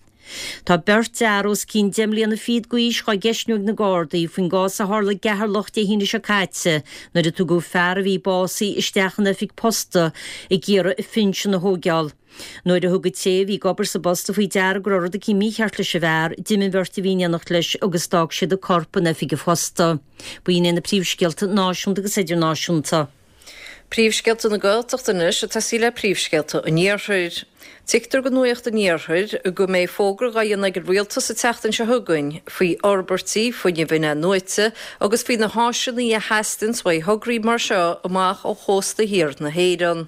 Tá bert dearros cín dimlíon na fiad guis cha geisniúg na Gardaí faoin gás a hála gethar locht é híine se caite, na de tú go fear a bhí básaí isteachan na fic posta i ggéara i finse na hógeal. Noid a thugad sé bhí gobar sa bosta faoi dear grorad a cí mícheart le se bhar, dimin bhirta bhíineannach leis agus dag siad a corpa na fiige fosta. Buoine na príomhscealta náisiúnta agus idir náisiúnta. Príomhscealta na Gaeltachtanis a tasí le príomhscealta a níorthúir. Tictar go nuocht a níorthúir a go méid fógra gaanna gur rialta sa teachtain se thugain faoi orbertí faoine bhine nuite agus faoi na háisinaí a heastans wa thugraí mar seo amach ó chósta hir na héan.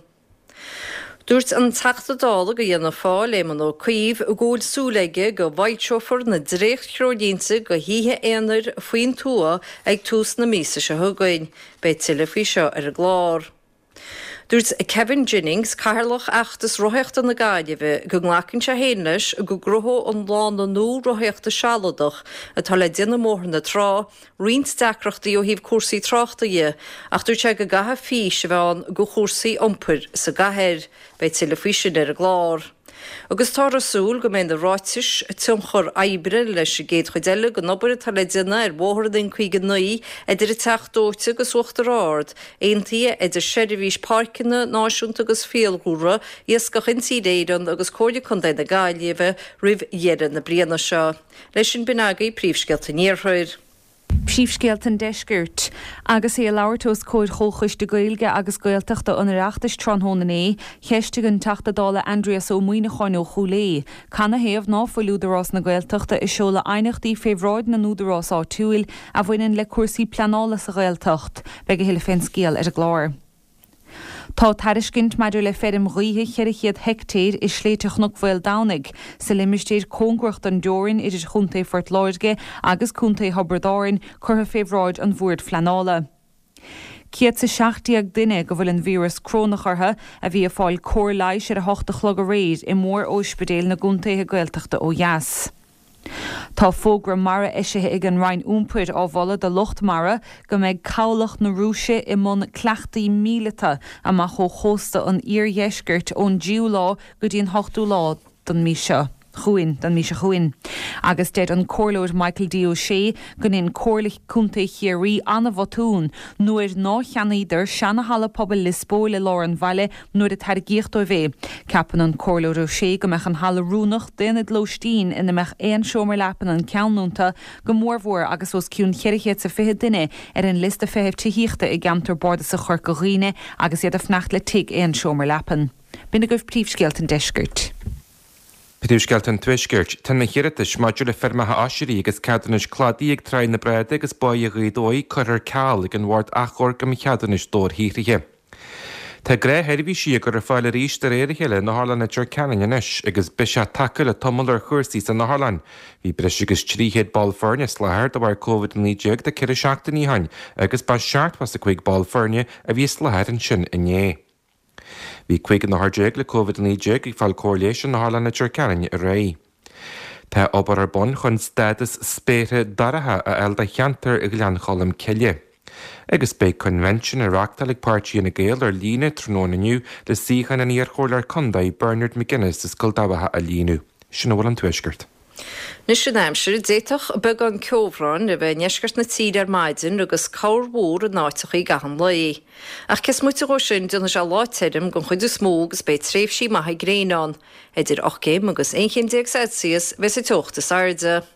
Dúirt an teachtadála go dhéanana fáil éman ó cuomh a ggóil súlaige go bhaidseofar na drécht chródínta go híthe éanair faoin tua ag tús na mísa se thugain, be tiile faoi seo ar a glár. Dúirt Kevin Jennings cairlach achtas roiheachta na Gaidimhe go nglacann se héanais a go grotho an lán na nó roiheachta sealadach a tá le déanana mór na trá, riint deacreachtaí ó híomh cuasaí tráchtaí ach dúirt se go gatha fís a bheán go chósaí iompar sa gathir be tiile faoi sin ar a glár. Agus tá rasúil go mbeidh na ráitis a tumchar aibre leis a géad chuideile go nobar tá le déanana ar bmhthradan chuige nuí idir i teachtóite agus uachtar áard, aontaí idir seirbhís páircinna náisiúnta agus féalgúra iascach intí éireann agus cóide chun na Gaillimhe rih dhéan na bliana seo. Leis sin binagaí príomhscealta níorthúir. Príomhscéaltan deisgirt, agus é leabhartós cóid chóchais de Gaeilge agus Gaeltachta an reachtas tronhóna é, cheistegan teachtadála Andreas ó Muoine Cháinó Chulé. Canna héamh ná foiúdarrás na Gaeltachta is seola einachtaí féhráid na núdarrás á túil a bhainean le cuasaí pleanála sa Gaeltacht, be go héile féin scéal ar a glár. Tá tariscint maidir le fedim ríthe cheirichéad hectéir is sléiteach nach bhfuil dánig, sa limistéir cóngrucht an deorin idir chuntaí Fort Láirge agus chuntaí Habhardáin chutha féhráid an bhuaird flanála. Ciad sa seachtaíag duine go bhfuil an vírus crónachartha a bhí a fáil cóir leiis ar a hochta chlog a réid i mór óspedéil na gúntaithe Gaeltachta ó Dheas. Tá fógra mara isithe ag an Rhein úmpaid á bhola de Locht Mara go méid cabhlach na Rúise i món cleachtaí míleta amach ó chósta an iarhéisgirt ón díú lá go dtíon hochtú lá don mí seo. Chuin, dan mí se chuin. Agus dead an córlóid Michael D. O'Shea gon in córlich cúnta chéirí anna bhatún, nuair ná cheanaidir seanna hala pobl Lisbó le Lauren Valley nuair a tar gíocht ó bheith. Capan an córlóid O'Shea go meach an hala rúnach déanad lóistín ina meach éon seomar lepan an ceannúnta go mórmhór agus os ciún cheirichéad sa fihe duine ar an lista fehebh tííochta i gamtar borda sa chur go riine agus iad a fnacht le tig éon seomar lepan. Bina goibh príomhscéaltan deisgirt. Príomhscealtan tuisgirt, tan na chiiritas maidir le fermatha asirí agus ceadanis chladaí ag trein na breide agus baí a ghaidóí chuir ceall ag an bhhard achor go cheadanis dór hírithe. Tá gré heirbhí si gur ar fáil ríis de réir heile na Harlan na Tir Canan-inis agus bise takeil a tomul ar chuirsaí san na Harlan. Bhí breis agus tríhéad ball fearne sláthir do bhar COVID níideag de ceir seachtaí hain agus ba seart was a chuig ball fearne a bhí sláthir an sin inné. Bhí chuig na hardéag le COVID níideag ag fáil cóirléis na Harlan na Tir Canan a ré. Tá obair ar bon chun stadas spéire daratha a eilda cheantar i gleanchalam ceile. Agus bé convention a reachtaigh páirtí na Gael ar líne trónaniu le síchan an íar chóir condaí Bernard McGuinness is scoildabatha a línu. Sin bhfuil an tuisgirt. Nus sin aimsir déitach beg an ceomhráin a bheith neisgart na tíd ar maidin agus cárbhór an náiteach í gahan laí. Ach ces muite go sin duna se láitirim gon chuidir smóg gus bé tréifhsí maithe gréán, idir ochcéim agus éon Celsius bheits i teochta sairde.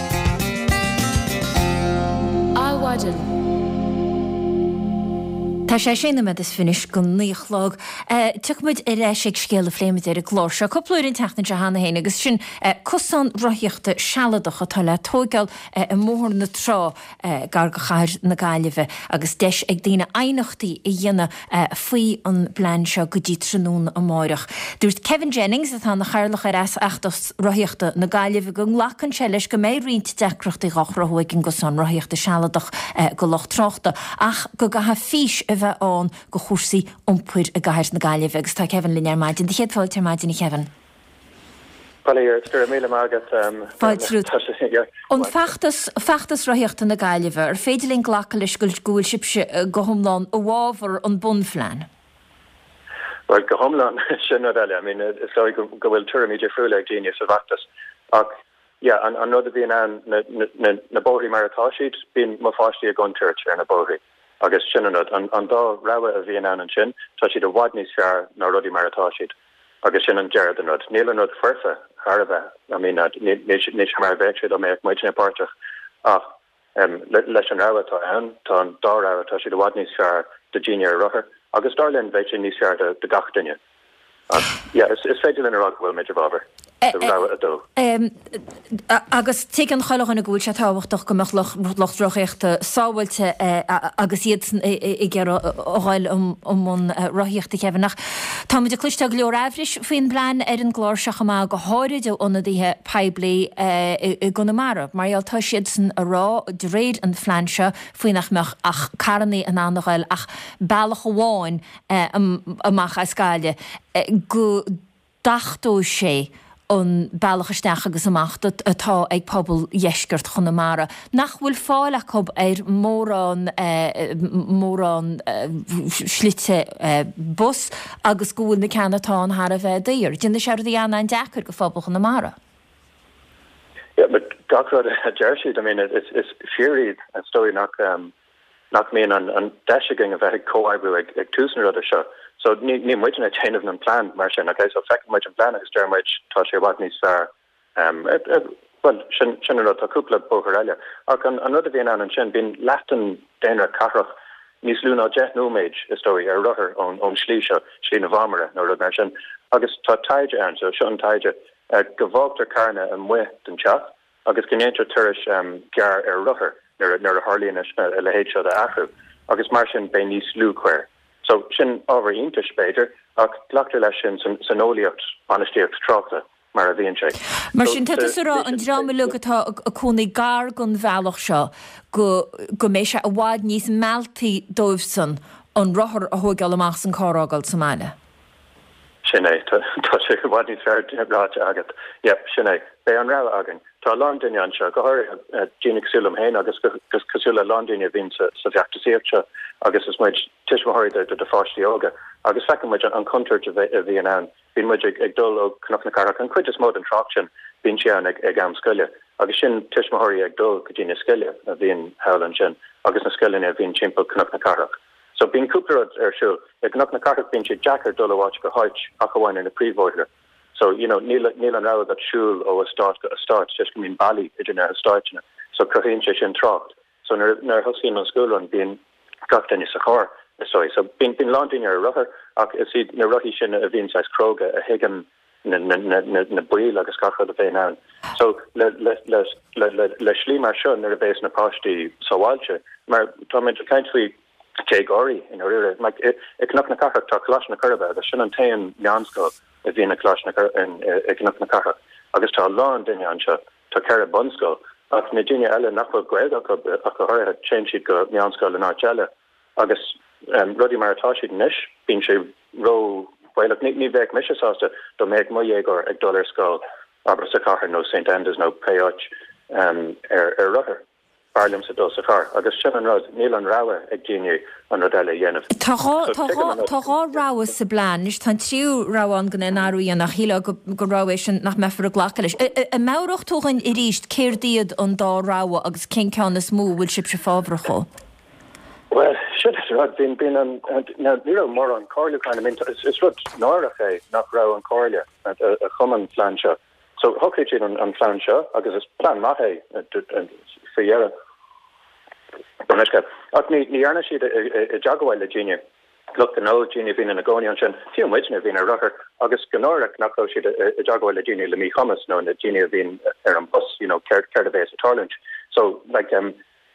Tá Tá sé sinna me is finis go níolog. Tumuid i leis ag scéal a fléimiid ar a glór se coplúirn teachna se hána héine agus sin cosán roiíochtta sealadach atá le tógáil i mór na trá gar go chair na gaiileh agus deis ag dtíine einachtaí i dhéine faoi an blein seo go dtí trónún a máireach. Dúirt Kevin Jennings a tá na chairlach ar as achtas roiíochtta na gaiileh go nglacan se leis go mé riint decrochttaí gachrathig an go san roiíochtta sealadach go loch trochta ach go gatha fís a bheith an go chósaí ompuir a gaiir na gaiileh agus tá Kevin linear maidin. Di chéad fáilte maidin i Kevin. Paléir gur míle mágad Fáiltrúd. An feachtas feachtas roiíochtta na gaiileh ar féidirlín ghlacha leis go gúil sibse go thomláin ó bhábhar an bunflein. Well go thomláin sin eile, I mean is go go bhfuil tuairíidir friúla ag daoine sa bhaachtas ach yeah, an an nod a bhíon an na na na bóthí mar atá siad bíon má fáistí a guntuirt ar na bóthí. agus sinnanod an an dá rawe a bhí an an sin tá siad a bhhaid níos fear ná rudí mar atá siad agus sin an dead an rud níl an rud fuersa Harbh I mean ní mar bheith siad ó méid muid napáteach ach leis an rawe tá an tá an dá rawe tá siad a bhhaid níos fear de junior ruther agus darlinn bheith sin níos fear de de gachtainine yeah is is féidir in a rug bhfuil méidir bábhar. Agus te an choilech an a gúil se táhachtach go lochrochta sáhailte agus iad i ggéar áil món roiíochtta cheannach. Tá muid a cluiste go leor ahris faoin blein ar an glóirseach amá go háide óna dthe peblií i gunamara. Mariaal tá siad san a rá de réad an flainse faoinach meach ach carnaí an annachil ach bailach amháin amach a scáile. Go dachtó sé an bailachaisteach agus amach atá ag pobl dheisgurt chunamara. Nach bhfuil fáil acu ar mórrán mórrán slite bus agus gúil na ceannatá an Har a bheith dair. Dina sé dí anna an deachar go fábal chunamara. Yeah, but Doctor Jersey, I mean, it's it's fury and story nach um nach me an an dashing of a co-ibu like like two other show. So ní ní muid a chain of an plan mar sin okay so feck muid an plan is der muid tá sé wat níos fear um well sin sin a couple bogarella ach an another bhíon an sin bín letan déanra carach níos lúna jet no maid is story ar ruther on on slíse slí na bhamara nó rud mar sin agus tá taide an so sean taide go bhagtar carna an mu den chat agus gnéintre tuiris um gar ar ruther nar nar a harlíon a le héid seo a ahrú agus mar sin bé níos lú chuir. So sin over inta spéidir ach glachtar leis sin san óíocht anistíocht tráchta mar a bhíonn sé. Mar sin tutará an drama lugatá a chunaí gar gon bhealach seo go go mééis se a bháid níos mealtaí dóibhsan an rothir a thugáil amach san cárágáil Somália. Sinné tá sé go bháid níos fearr ráte agat. Yep, sinné bé an rá agan. Tá London an seo go háir dínig súlam héin agus gus cosúla London a bhín sa bheachtaíochtte agus is muid tiismthirí de de fáistí óga agus fecin muid an contour a bhí an bhín muid ag dul ó cnach na carach an chuid is mód an traction bhín sé an ag am scoile agus sin tiismthirí ag dul go dtí na scoile a bhíon helan sin agus na scoilin a bhín timp cnach na carach. So bín cúpla ar siú ag cnach na carach bín sé Jackar dul bháid go háid a gohhain in na príomhóide. So, you know, Neil Neil and Rao that shul or a start a start just come in Bali, it's a start. So, Corinne in tracht. So, near near Hussein on school and being got in his car. Sorry, so being being landing your rubber, I see near Rocky Shin a Vince as Kroga, a Higgin, na na na na Bui like a Scotland of Vain. So, let let let let let let Schlimar shun near the base in a pashti so walche. Mar Tom into country Jay Gory in a real like it it knock na kaka to clash na curva, the Shin and Tayan Yansko. A bhíon a cláis in ag na cara agus tá lán duine anseo tá ceir bunscoil ach na duine eile nach bfuil gweid a go háir chéim siad go meánscoil in áit eile agus rudí mar atá siad níos bíonn sé ró bhfuil ní bheith miseásta do méid mu dhéagor ag dul ar scáil aber sa carthar nó Saint Andrews nó Péoit ar ar ruther. Barlim sa dul sa car agus sin an rud níl an rawe ag daine an rud eile dhéanamh. Tá rá ráha sa bláin is tá tríú ráán gan náúí nach híile go ráéis sin nach mefar a ghlacha leis. I méireachtóchain i ríist céirdíad an dá ráha agus cin ceanna smú bhfuil sib se fábhracha. Well, si rud bhín bín an ní mór an cáirle kind of is rud náireach é nach rá an cáirle a chuman plán seo. So thucéid an an plán seo agus is plán maithé fahéire. Donneska. At ni ni arna si a jagwail a genius. Look the no genie being in a goni an few much being a rocker August Ganorak knock she a jagwail a genie le me hummus no and a genie being er an bus you know care care base at Torrent. So like um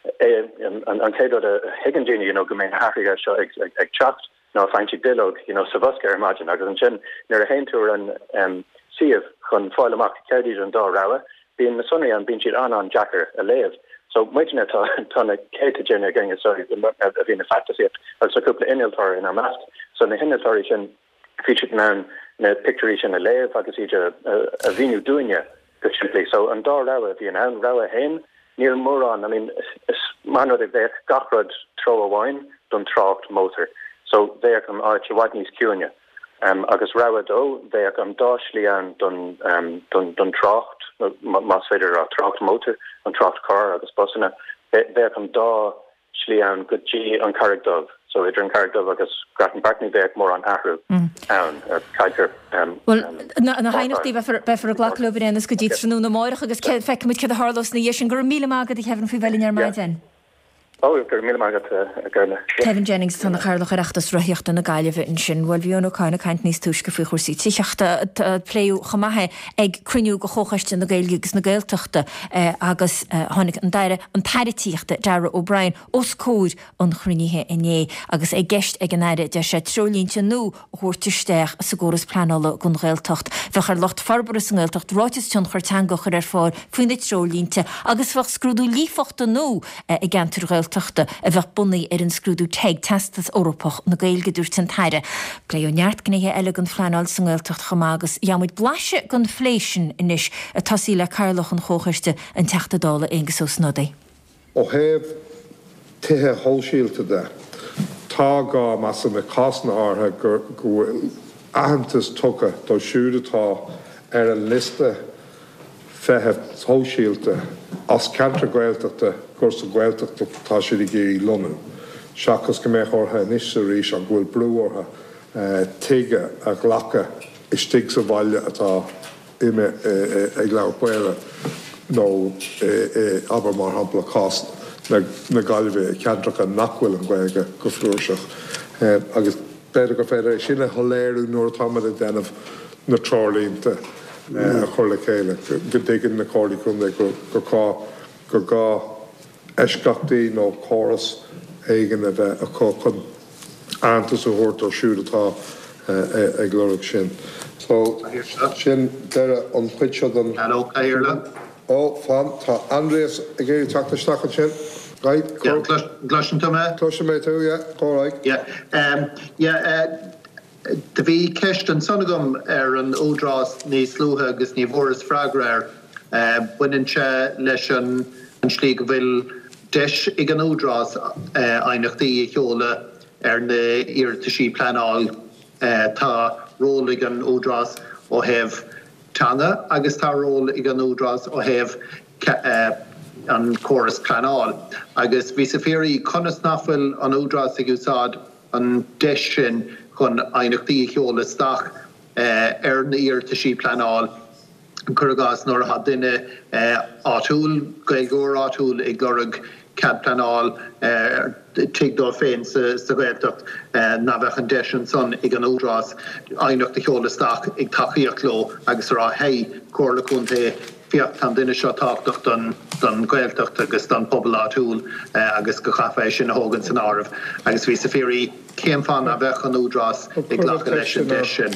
an an Kado a Higgin genie you know go main Africa show ag chopped no find she bilog you know Savaska imagine August and chin near a hen tour and um see if con foil mark Kadi and Dor Rawa being the sunny and being she on on Jacker a lave. So imagine a ton of Kate Jenny again sorry I've been a fact to see it also a couple of inhalatory in our mask so the inhalatory featured now in a picture in a lave I can see a a venue doing you simply so and Dor Rawa the an Rawa hen near Moron I mean man of the Gockrod throw a wine done troughed motor so there come Archie Watney's queuing um August Rawa do there come Doshly and done um done done troughed mas féidir a tracht motor an tracht car agus busna there come da slí an good G an Carrickdove so idir an Carrickdove agus Grattan Bartney bheith mór an ahrú an caiidir Well na hainnachtí befar a glaclúbin anas go dtí trúna máireach agus feicimiid ce a hálós na dhééis sin gur míle mágad i cheann fao bhelín ar maidin. Oh, gur mí mágad gona. Kevin Jennings tan charlach achtas roiíochtta na gaiileh in sin bhfuil bhíonna cáinna caiint níos túisce fao chuirsí. Tíochtta léú chamathe ag cruniú go chochaiste na gailge agus na gailteachta agus tháinig an daire an tairetíochta Dara O'Brien os cóid an chruníthe iné agus ag geist ag an aire de sé trolínte nó thuirtisteach sa góras planála gon gailtecht. Bheith ar locht farbaras an gailtecht ráitis tún chuirteangachar ar fáil faoin de trolínte agus bheith scrúdú lífochta nó ag gantar gailtecht Tuchta a bheith bunnaí ar an scrúdú teag testas Europach na gailge dúirt an taire. Léo neart gnéthe eile an fleáil san gáiltecht chamágus jamuid blaise gon fléisisin inis a tasí le cairlach an chóchaiste an teachtadála agus ó snodé. Ó hebh tithe hóisiílte de tá gá measa na cásanna átha gur bhfuil ahantas tucha do siúdatá ar an liste fethe hóisiílte as cantar gailteachta gur sa gailteachta tá siad i géirí Lonú. Seachas go méid ortha níos sa rís an bhfuil brú ortha tuige a ghlacha is stig sa bhaile atá ime ag leabhar buile nó aber mar hampla cásan na gaiilbh ceantracha nachhfuil an gailge go flúirseach. Agus beidir go féidir sinna tholéirú nuair táid a déanamh na trálínta chuir le chéile go dtéigeann na cálaí chun gur cá gur gá eiscachtaí nó choras éigean a bheith a có chun antas a thuirt ar siúdatá ag glóraigh sin. So sin deire an chuid an Hello, Cairla. Ó fan tá Andreas a géirí teachtasteach an sin. Right? Glashan to me? Glashan me too, yeah. All right. Yeah. Um, yeah, uh, de bhí ceist an sonagam ar an ódrás níos slúthe agus ní bhóras freagra ar buineann se leis an slí go bhfuil deis ag an ódrás aineachtaí cheola ar na iartasí pleanáil tá ról ag an ódrás ó hebh teanga agus tá ról ag an ódrás ó hebh an choras pleanáil agus bhí sa féirí conas nafuil an ódrás ag úsáid an deis sin chun aineachtaí cheola stach ar na iartasí pleanáil Curgas nor had dinne áúil gailgóir áúil i gcurrag cad pleanáil teagdó féin sa gailteacht na bheith an deis an son ag an ódrás aineachta cheolasteach ag tachaíocht ló agus rá hé cóirla chunta fiach tan duine seo táachtacht don gailteacht agus don pobl áúil agus go chaféis sin hógan san áibh agus bhí sa féirí céim fan a bheith an ódrás ag lecha leis an deis sin.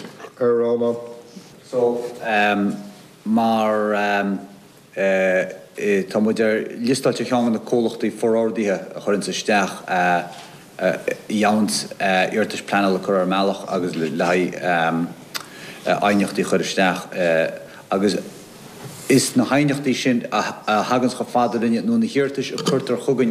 So, um, mar um, uh, tá muidir listáilte cheangan na cólachtaí forordaithe a churann sa isteach i dheannt iartas pleanála chur ar meallach agus le aineachtaí chur isteach agus is na haineachtaí sin a hagans go fada linne nó na hiartas a chuirtar chugain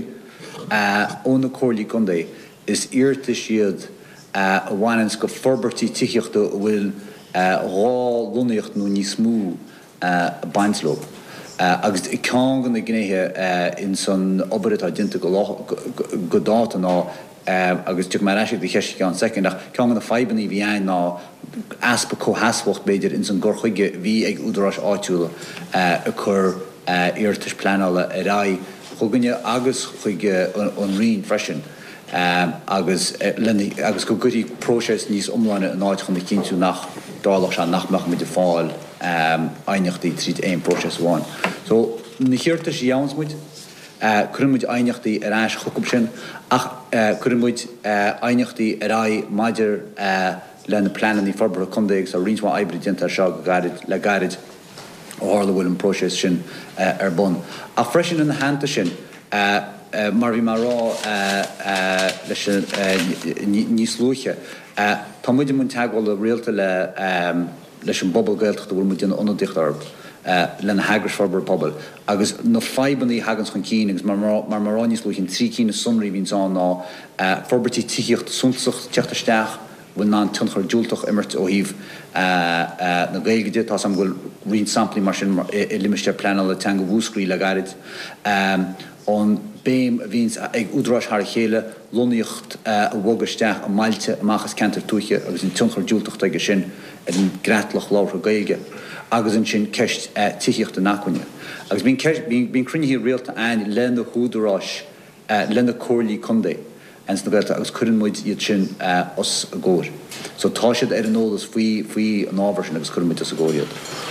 ó na cóirlaí gundé is iartas siad a bhhainans go forbartí tiíochta bhfuil rá lunaíocht nó níos smú bainslób. Agus i ceangan na gnéthe in san obairtá dinta go dáta ná agus tu mar eisiigh de cheiste ceann secondach ceangan na feibannaí bhí ein ná aspa cóhashacht beidir in san gcurchuige bhí ag údarrás áitiúla a chur iartas pleanála a rá chuganne agus chuig an rion freisin. Um, agus uh, lenne, agus go goí próses níos omláine an áid chun na cinú nach dálach se nachmeach mit de fáil um, einachtaí tríd éon próses bháin. So na hirirta sé jansmuid, uh, chumuid einachtaí ar ais chucum sin, ach uh, chumuid uh, einachtaí ar ai maidir uh, lenne planan í forbar chundéig a rinsma eibridinta seo le garid ó hála bhfuil an próses sin uh, ar bun. A freisin in na hananta sin, uh, Uh, mar bhí mar rá uh, uh, leis uh, níos luúche. Uh, tá muidir mun teagháil a réalta le um, leis an bobbal gailteach bhfuil mu dtíanana onadíocht arb uh, lena hagras forbar pobl. Agus na faibannaí hagans chun cínigs mar mar mar níos luúchin trí cína sunraí bhínán ná uh, forbartí tíocht sunsacht teachtasteach bhfuil ná tunchar dúltach immert ó híh uh, uh, na gailgeide tá sam bhfuil rion samplaí mar sin i limiste planal le teanga bhúscrí le gairid. Um, on béim a víns ag údrás haar chéle loníocht a bhgaisteach a mailte amachchas cantar túiche agus in tunchar dúltacht aige sin an gratlach láir gaige agus an sin ceist tíocht a nachhaine. Agus bín bín crunne réalta ein lenne húdarrás lenne cóirlí condé ans na gailta agus chuann muid iad sin os a ggóir. So tá siad ar an nólas faoi faoi an ábhar sin agus chuann muid os a ggóir iad.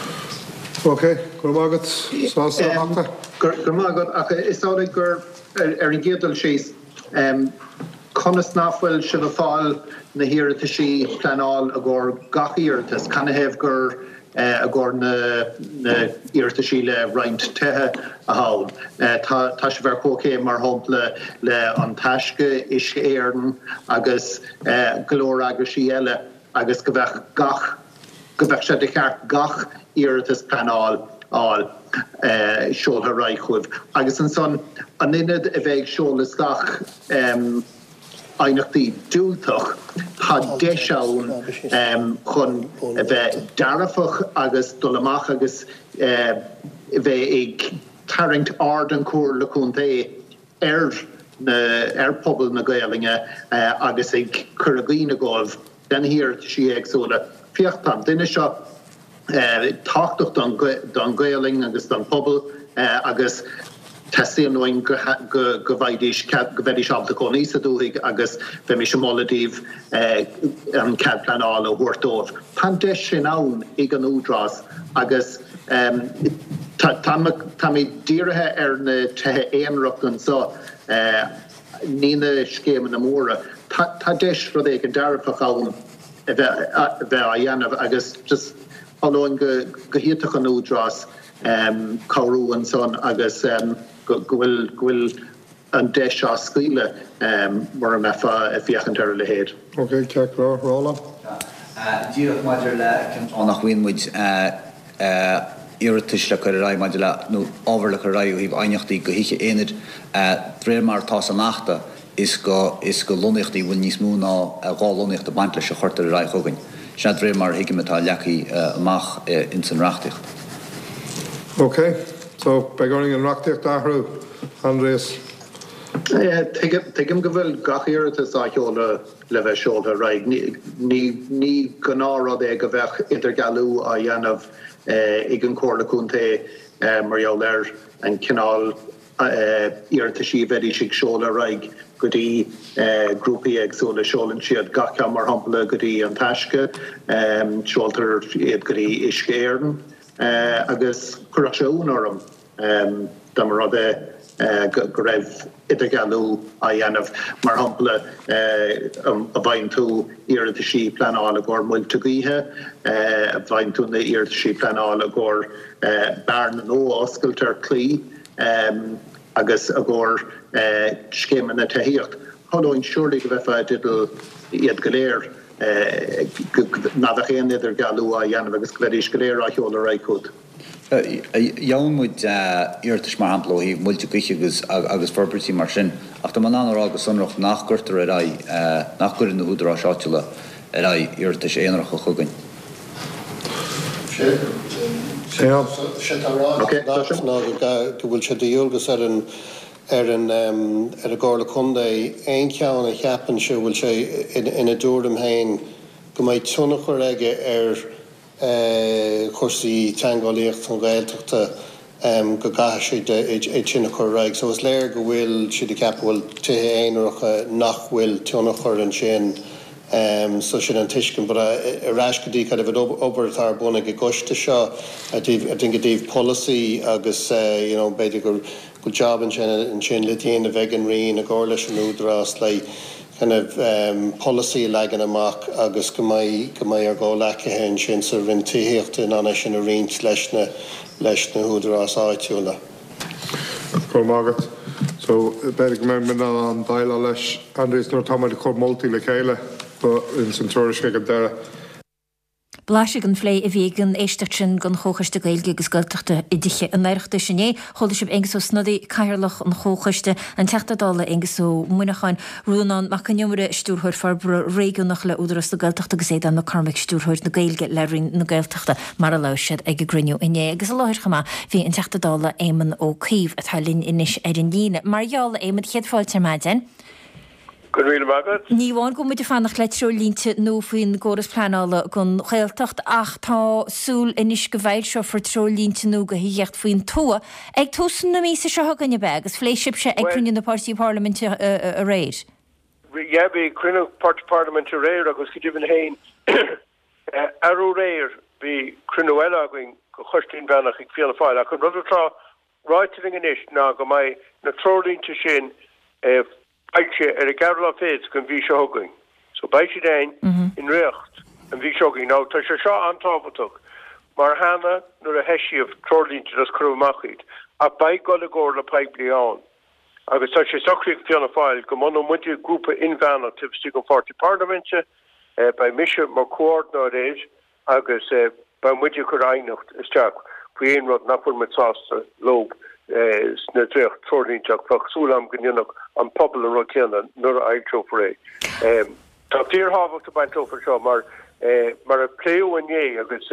Ok, gur mágad sásta achta? Gur mágad ach is ála gur ar an géadal síos conas náfuil se a fáil na hirirta sí planáil a gur gachiirtas canna hebh gur a gur na iirta sí le roint tethe a hán. Tá se bhar cócé mar hopla le an taisce isce éardan agus golóir agus sí eile agus go bheith gach go bheith sé de cheart gach iirtas planáil áil seoltha raithchuibh. Agus an son an inad a bheith seolas gach einachtaí dúltach tá deisiún chun a bheith darafach agus dolamach agus bheith ag tarringt ardan cúr le cúnta ar ar pobl na Gaelinge agus ag curagína gáibh den hir sí agsúla fiochttam. Duine seo táchtach don Gaeling agus don pobl agus tesíonhain go bhaidís go bheith seálta có níos a dúigh agus bheith mí sem móladíh an cad planáil a thuirtómh. Tá deis sin ann ag an údrás agus tá mí díirithe ar na tuthe éonreachtan sa nína scéim na móra. Tá deis rud ag an dearfach ann a bheith a dhéanamh agus just Alóin go hiach an údrás choú an son agus gohfuil an de seo scuile mar me a fiochan ar le héad. Ok, ceach rála. Díoch maidir le annach bhhainmuid iiritis le chuir ra maidir le nó ábhar le chu raú híh aineachtaí go hiiche éad dréir mar tá an nachta is go is go lonachtaí bhfuil níos mú ná a gá lonacht a baint leis a chuirtar ra chugain. Se ré mar hiige metá lechaí amach in san rachticht. Ok, so be going an rachticht dahrú, Andreas? Tuigim go bhfuil gachiirtas a cheola le bheith seoltha raig. Ní go nárad é go bheith idir galú a dhéanamh ag an cóir le cúnta mar eol ar an cinál iirta sí bheith sig seola raig go dtí grúpaí agsúla seolann siad gacha mar hampla go dtí an taisce, seoltar iad go dtí isce éardan agus chuireach sé ún orm dá mar rud é go raibh idir galú a dhéanamh mar hampla a bhain tú iirta sí planáil a gur muilta gaotha, a bhain tú na iirta sí planáil a gur bearn nó oscailtar clí agus a gur scéimeanna na taíocht. Thóin siúrlaí go bheith fáididil iad go léir ná bheith chéan idir galú a dhéanamh agus go bheith go léir a cheola raicúd. Jaanmuid iirtas mar hampla híh muilte gaoiche agus agus forbertí mar sin, ach tá man anrá agus sunracht nachgurtar a ra nachgurir na húdarrá seáitiúla a ra iirtas éonrach a chugain. sé ná go bhfuil sé dúolgus ar an ar an ar a gála chundé aon ceann a cheapan se bhfuil sé ina dúirdam hain go mbeidh tunach aige ar chursaí teangáilíocht an Gaeltachta um, go gaisi é sinna choraig. So is léir go bhfuil si de cap bhfuil tuthe éonracha nach bhfuil tionna chur an sin um, so sin an tiiscin, but a ras go dtí kind of an obertar buna go goiste seo a think a díh policy agus uh, you know, beidir go go job an sin an sin le dhéana a bheith an rion a gáir leis an údrás lei kind of um, policy legan amach agus go mai go mai ar gá lecathe an sin sa rin tííochtta ná sin a riont leis na leis na údrás áitiúla. Go mágat. So beidir go mé an daile leis Andrés nó tá de chur moltúltaí le chéile in san tuairisce go deire. Blaise an phlé a bhígan éisteach sin gan chóchaiste gailge agus gailteachta i dtithe an éireachta sinné, chola sib engus ó snodí cairlach an chóchaiste an teachtadála engus ó muineáin runán mac an neomara stúrthir farbre réigen nach le údras na gailteachta go éad an na carmic stúrthir na gailge lerin na gailteachta mar a leisiad ag go griniú iné agus a láthir chama bhí an teachtadála éman ó cíomh atá linn inis ar an líine. Margheall éman chéadfáilte maidin. Ní bháin go muidir fannach leitreú línte nó faoin góras planála gon chailtacht ach tá súl inis go bhhaid seo for tró línte nó go híocht faoin tua. Ag túsan na mísa seo ganne be, agus fléisib se ag crunne na Party Parliament a réir. Ja, bí crunne Party Parliament a réir agus go dtíbn hain arú réir bí crunneile aing go chuirtín bennach ag fianna fáil a chun rudrará ráitiling inis ná go mai na trólínte sin Baitse er a garla féids gon bhí seo hogaing. So baitse dain in réocht an bhí seogaing. Ná tá sé seo antábhaach mar hána nuair a heisiíomh trolínte as cruúmachid a baid go le góir le paid blián. Agus tá sé sochríigh fianna fáil go mna muide grúpa inbhena tipstí go Party Parliamente ba mise mar cuaird ná réis agus ba muide chu ainocht isteach faoin rud nachfuil metásta lob sna dréoch trolínteach fachsúlam gannach an pobl a rochéna nuair a aigtroforé. Tá tír hábhacht a baintrofor seo mar mar a pléú ané agus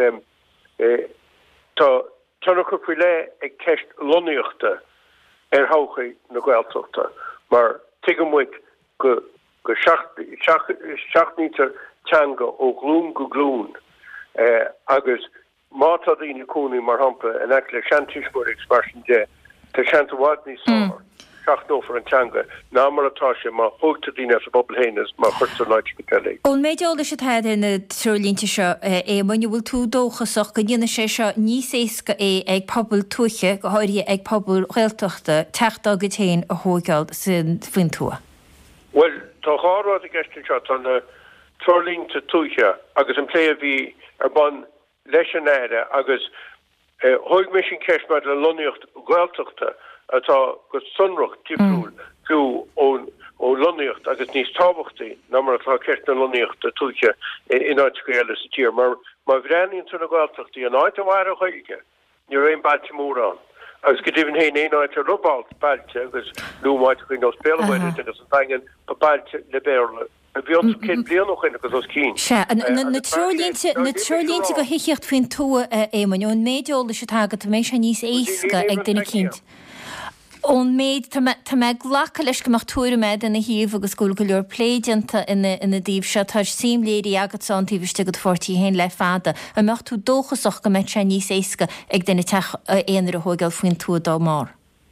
tá tunna chu fi le ag ceist loníochta ar háchaí na Gaeltachta mar tuigim muid go go seachnítar teanga ó glún go glún agus mátá dtíine cúnaí mar hampa an ag le seantíismór expression de tá seanta bhád ní sámar. Nófar an teanga ná mar atá sé má thugta dtíine a bobbal héananas má chuirtar leid go teala. Ón méideolala se thead ina trolínte seo é man bhfuil tú dóchasach go dhéana sé seo níos éasca é ag pobl tuiche go háirí ag pobl réalteachta teachta go téin a thógáil sin faoin tua. Well, tá chárád a gceiste seo tá na trolínte tuiche agus an plé a bhí ar ban leis an éire agus thuig mé sin ceist mar le loníocht Gaeltachta atá go sunrocht tíúil fiú ón ó loníocht agus níos tábhachtaí ná mar atá ceist na loníocht a tuiche in áitcéile sa tír mar má bhreaníonn tú na Gaeltachtaí an áit a bhhair a chuige ní réon bailte mórrán agus go dtíbn héin éon áit a rubált bailte agus lúmáid chuin nó spéalhhaide agus an dagan ba bailte le béirle a bhíon cé blianach chuine agus os cín. Se na trolínte go hiíocht faoin tua éman ón méideolala se tagad mé se níos éasca ag duine cinint. Ón méid tá me ghlacha leis goach túir méid ina híomh agus gúil go leor pléidianta ina ddíobh se tá sim léirí agatántíbhiste go fortíí héin le fada a mecht tú dóchasach go méid se níos éasca ag duine teach éonar a thugáil faoin tú dá mar.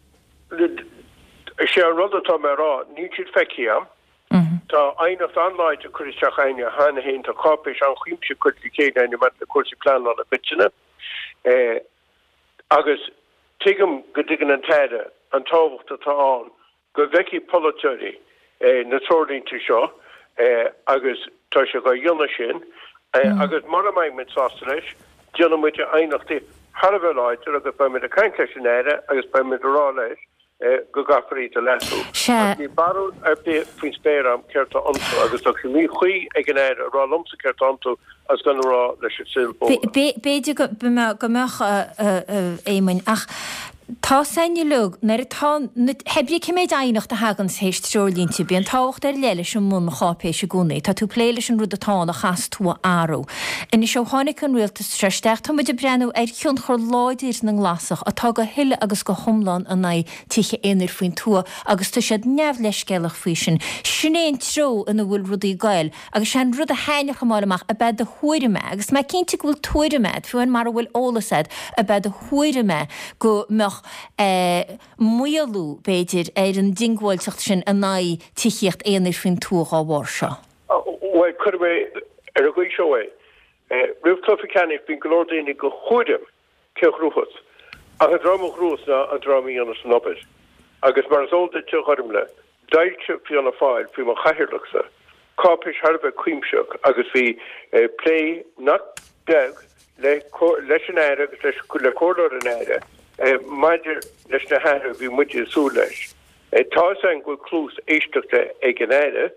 sé an rud atá mé rá ní siad feici Tá ainacht anláid a chuisteach aine hána héin tá cápéis an chiimse chuirtí céad aine mat na cuasí plán á a bitine agus tuigim go dtigan an teide an tábhacht atá an go bheici polúirí na trolínte seo agus tá se go dhéanana sin agus mar amid mit sásta leis déanana muide ainachtí Harbheáid agus ba mid a caiince sin éire agus ba mid rá leis go gafarí a leú. Ní barú ar be faoin spéram ceirta antu agus tá mí chuí ag an éire rá lomsa ceirta antu as gan rá leis silbó. Béidir go go meach éimein ach Tá saine lug nar hebri céméid aach de hagan héist seolínti bí an tácht ar leile sem mún na chápééis gúnaí, Tá tú pléile an rud atá a chas tú áró. In is seo tháinig an rialtas treisteach tá muidir brenn ar chiún chur láidir na glasach atá go hiile agus go thomláin a na tiche éar faoin tú agus tu siad neamh leiscéalach faoi sin. Sinnéon tro ina bhfuil rudaí gail agus sean rud a heineach amáach a bed de thuireime agus me cinnte bhfuil tuairemeid fuin mar bhfuil ólasad a bed de thuireime go meach mualú beidir ar an dingháilteach sin a ná tiíocht éanaar fin túá bhhar seo. Well chu mé ar a gcuid seo é. Rih cluficanig bín golódaine go chuidem ceochrúchas a chu drámach rúsna an drámaí an snobid. Agus mar sólta te chum le dailte fi an a fáil fi mar chahirirlachsa. Cápis Harbh cuimseach agus bhí lé nach deag le leis an éire agus le cóir an éire. Maidir leis na háir bhí muide sú leis. Tá an go clús éisteachta ag an éire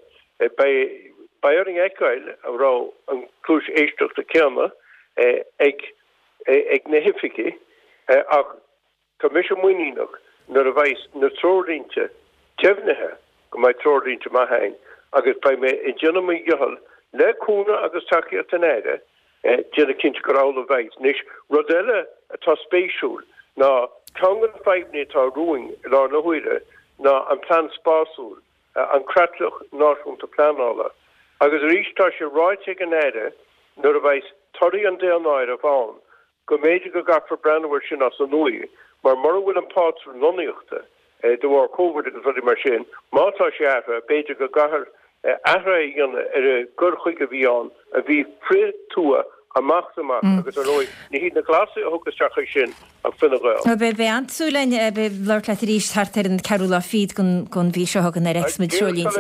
baing eáil a rá an clús éisteachta ceanna ag ag na hifici ach tá mis muíach nar a bhaith na tródínte tefnathe go mbeid tródínte maithain agus ba mé i dionmí gehall le cúna agus takeíocht an éire déna cinnte go rála bhaith níos rodile atá spéisiúil na tangan feibni tá ruing lá na huire na an plan spásúl an kratlach náisiúnta planála. Agus rístá se ráite an éire nuair a bheith torí an déanáir a bháin go méidir go gafar brennhar sin as an nui, mar mar bhfuil an pátrú noíochta do bhar COVID agus ruí mar sin, mátá sé afa béidir go gahar ahra dhéanana ar a gur chuig a bhíán a bhí fri túa amachtamach agus a roi ní híad na glasí a thugus sin a finna gail. Be be ansúlein be leir le ríist hartar an Carúla Fíd gon gon bhí seo an ar exmid seolín.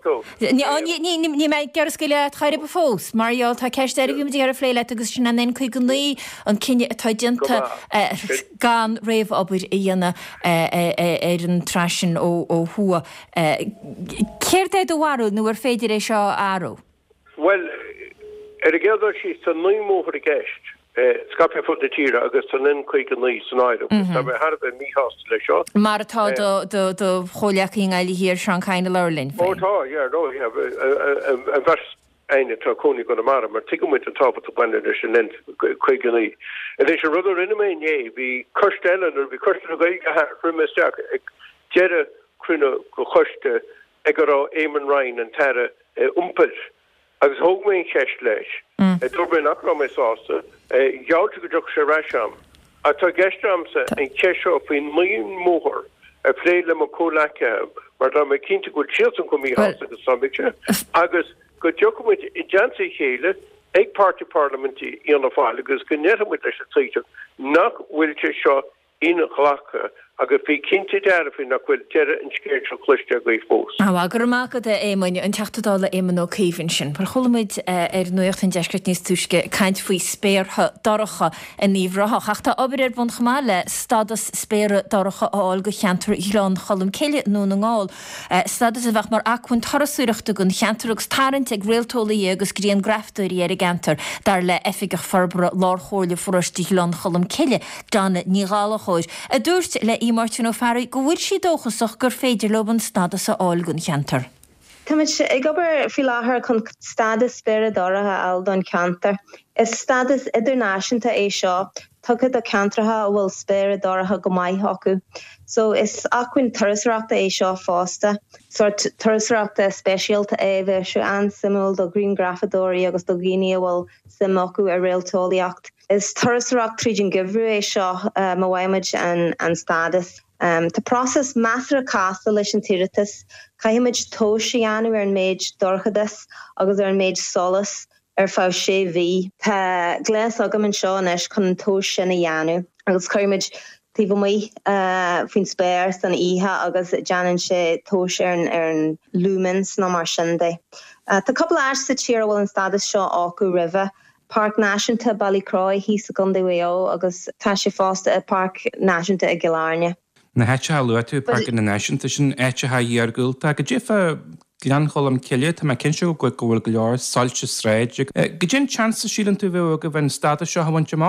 Ní me gar scoile chaire be fós, Marall tá ceist ar gúm ar a phléile agus sin an chuig go lí an cinenne atá dinta gan réomh obair i dhéanana ar an trasin ó thua. Céir é do bhharú nó ar féidir é seo áró? Well, er a geldar sí san nui móhar a gist skapja fut de tíra agus san nin chuig an lí san áidir. Tá mé har a míhast le seo. Mar atá do choleaching eile hir sean caine leirlinn. Ó tá, ja, no, ja, an vers eine tá conig go mar, mar tu mit an tápat a benne leis an nin chuig an lí. En is a rudder in mé né, vi kostellen er vi kosten a gaige haar frimmesteach ag jere krunne go choste ag go émen rein an terre umpel. Agus hoog mé cheist leis. Dú ben nach mé sásta, jouute go dog se rasam. A tá gestamse en cheisio fin miljoen móhar a pléile ma cólacha, mar da me kinte go chilton kom í hás agus sambiche. Agus go jokumit i jansi chéle, ag party parlamenti í an a fáil, agus go netamit leis a tríte, nach wilte seo in chlacha, agus fi cinnte dear fin nach bhfuil deire an scéir se chluiste go fós. Á gur mágad émaine an teachtadála éman ó céhann sin. Par cholamid ar nuocht an deisgurt níos túisce caiint faoi spéirtha daracha a níomhratha. Chaachta obair ar bun chamáile stadas spéire daracha áil go cheantar Ián cholam ceile nó na ngáil. Stadas a bheith mar achain tarasúireachta gon cheantargus tarint ag réaltólaí agus gríon graftaí ar a gantar dar le efigach farbra lár chóirle forrastí Ián cholam ceile dána nígála chóir. A dúirt le í Martin O'Farrell go bhfuil si dóchasach gur féidir loban stadas a áilgun cheantar. Táid ag obair fi láthair chun stadas spéire doratha áil don cheantar. Is stadas idirnáisiúnta é seo, tugad a ceantratha bhfuil spéire doratha go maith acu. So is acuin turasreachta é seo fásta, sort turasreachta speisialta é bheith siú an simúil do Green Grafadóí agus do Guinea bhfuil sim acu a réaltólaíocht. Is turasreacht trídin gibhrú é seo má bhaimiid an stadas. Um, the process master cast leis an tíiritas, caiimiid tóisi anú ar an méid dorchadas agus ar an méid solas ar fá sé bhí. Tá glas agam an seo inis chun an tóis sin a dheanú, agus caiimiid tíh mí fin spéir san ihe agus deanan sé tóis ar an lumens ná mar sin dé. Tá couple as sa tíir bhfuil an stadas seo ácu rive. Park Náisiúnta Ballycroy hí sa gundé weo agus tá sé fásta a Park Náisiúnta a Gilárne. Na hete luú Park na Náisiúnta sin éite ha dheargúil, tá go ddífa glean cholam ceile tá me cinse go go bhfuil go leor sáilte sréid. Go dén chance sílan tú bheh go bhain stata seo hahainte má?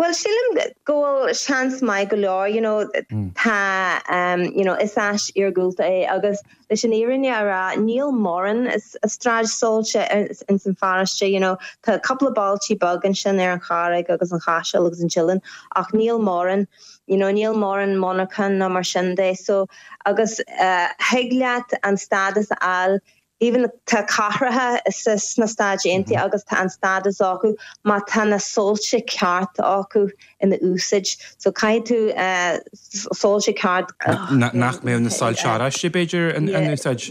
Well, sílim go chance mai go leor, you know, mm. tá, um, you know, is as ar gúlta é, agus leis an éirinne ara Neil Moran is a straid solse in san fariste, you know, tá a couple of baltí bug an sin ar an charig agus an chaise agus an chillen, ach Neil Moran, you know, Neil Moran Monachan na mar sinde, so agus uh, hegliat an stadas al even tá cartha is na staid inti agus tá an stadas acu má tá na solse ceart acu in the usage. So cai tú uh, solse ceart nach mé na sáil seara sé beidir an úsáid?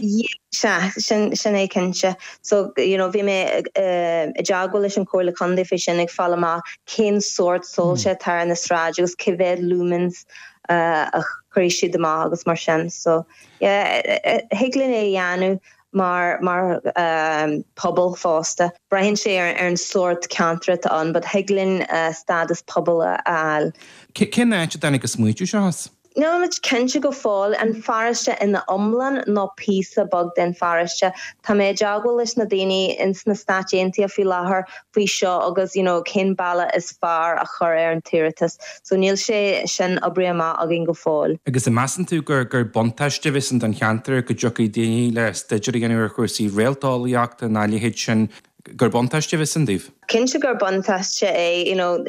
Sin é cinse. So, you know, bhí mé a jagwal leis an cóirla condaí fé sin ag falla má cén sort solse tar an na straid agus civéad lumens a chuéisí de má agus mar sin. So, yeah, higlin é dheanú mar mar um, pobl fásta. Brian sé ar an sort cantrat an, but higlin uh, stadas pobl al. Cin éit danig go smuitiú seás? No, much kense go fáil an fariste in na omlan nó písa bug den fariste. Tá mé jagwal leis na daine ins na staténti a fi láthair fao seo agus, you know, cin balla is far a chur ar an tíiritas. So níl sé sin abriama a gin go fáil. Agus i measan tú gur gur bontaiste visan an cheantar go jogaí daine le steidir gan ar chuirsí réaltálaíachta na lihéid sin gur bontaiste visan díh? Cinse gur bontaiste é, you know,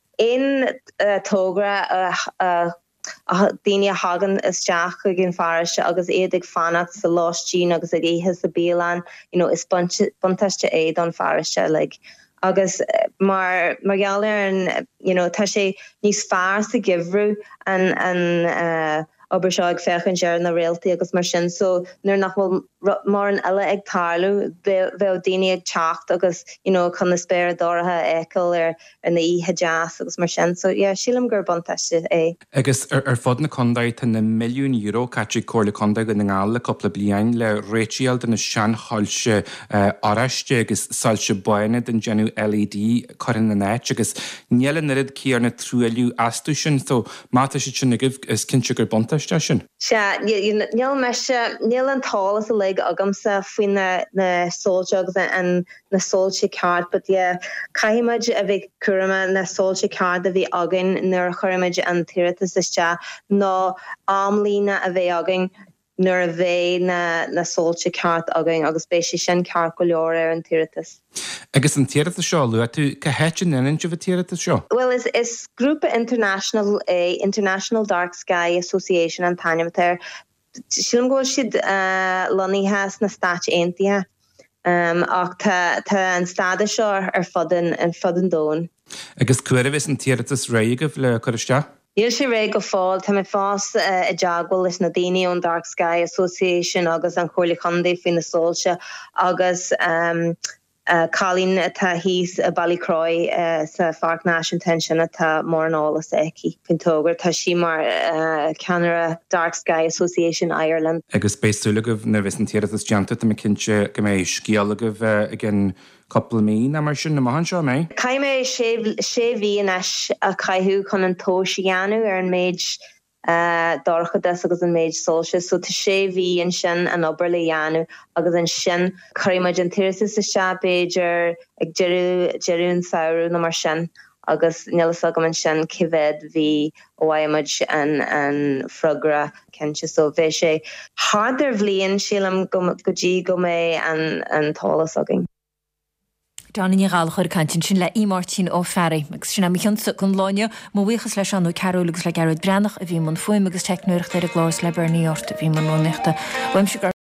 in uh, tógra a uh, uh, a daine hagan is deach go gin fariste agus édig fanat sa lástín agus ag éhe sa bélan, you know, is buntaiste é don fariste, like, agus mar mar geall ar an, you know, tá sé níos fearr sa gibhrú an an uh, aber seo ag fechan séar na réaltaí agus mar sin, so nuair nach bhfuil mar an eile ag tarlú bheith daine ag teacht agus, you know, chun na spéir dóratha eiceil ar ar na ihe jazz agus mar sin, so yeah, sílim gur bontaiste é. Agus ar, ar fod na condaid tá na milliún euro catri cóirla condaid in ngála coppla bliain le réitial den na sean háilse uh, áraiste agus sáilse baine den genú L E D corin na net agus nílan narid cíar na trúiliú astú sin, so máta sé sin agah is cinse gur bontaiste sin? Se, níl me se, níl an tálas a le agamsa faoin na, na soljugs and na solche card, but yeah, caiimiid a bheith curama na solche card a bhí agin nuair chuimiid an tíiritas iste nó amlína a bheith agin nuair a bheith na, na solche card agin agus béisi sin ceart go leor ar an tíiritas. Agus an tíiritas seo, lu tú ca heitin inan de bh tíiritas seo? Well, is is Grúpa International uh, International Dark Sky Association an tanim there. Sílim go siad uh, lonní has na stáit aontaithe um, ach tá an stáda seo ar fodin an fodin dón. Agus cuireadh is an tíiritas réigeh le chuiriste? Níl sé ré go fáil, tá mé fás uh, a jagwal leis na daine ón Dark Sky Association agus an chomhairla condaí faoin na solse agus um, Uh, Colleen tá hís a Ballycroy uh, sa Farc Nation tension tá mór an álas eici pintógur tá sí mar uh, Canara Dark Sky Association Ireland. Agus béisúlagah na bheits an tíiritas deanta tá cinse go mé scialagah uh, gin couple mí na mar sin na mahan seo mé? Cai mé sé bhí eis a caiithú chun an tóisianú ar an méid Uh, dorchadas agus an méid solse, so tá sé bhí an sin an obair le dheanú agus an sin chuimeid an tíiritas sa se Beiidir ag jeirún saoú na mar sin agus nelas agam an sin civéad bhí óhaimiid an, an frogra cinse, so bheith sé háidir bhliain sílam go dtí go mé an, an tálas agin. Dána ní gáil chuir cantin sin le ímartín ó ferri, agus sin am chunsa chun láine má bhuichas leis anú ceúlagus le Gerard Brennach a bhí man fuim agus technúireachta a glás le Berniort a bhí man nónechta.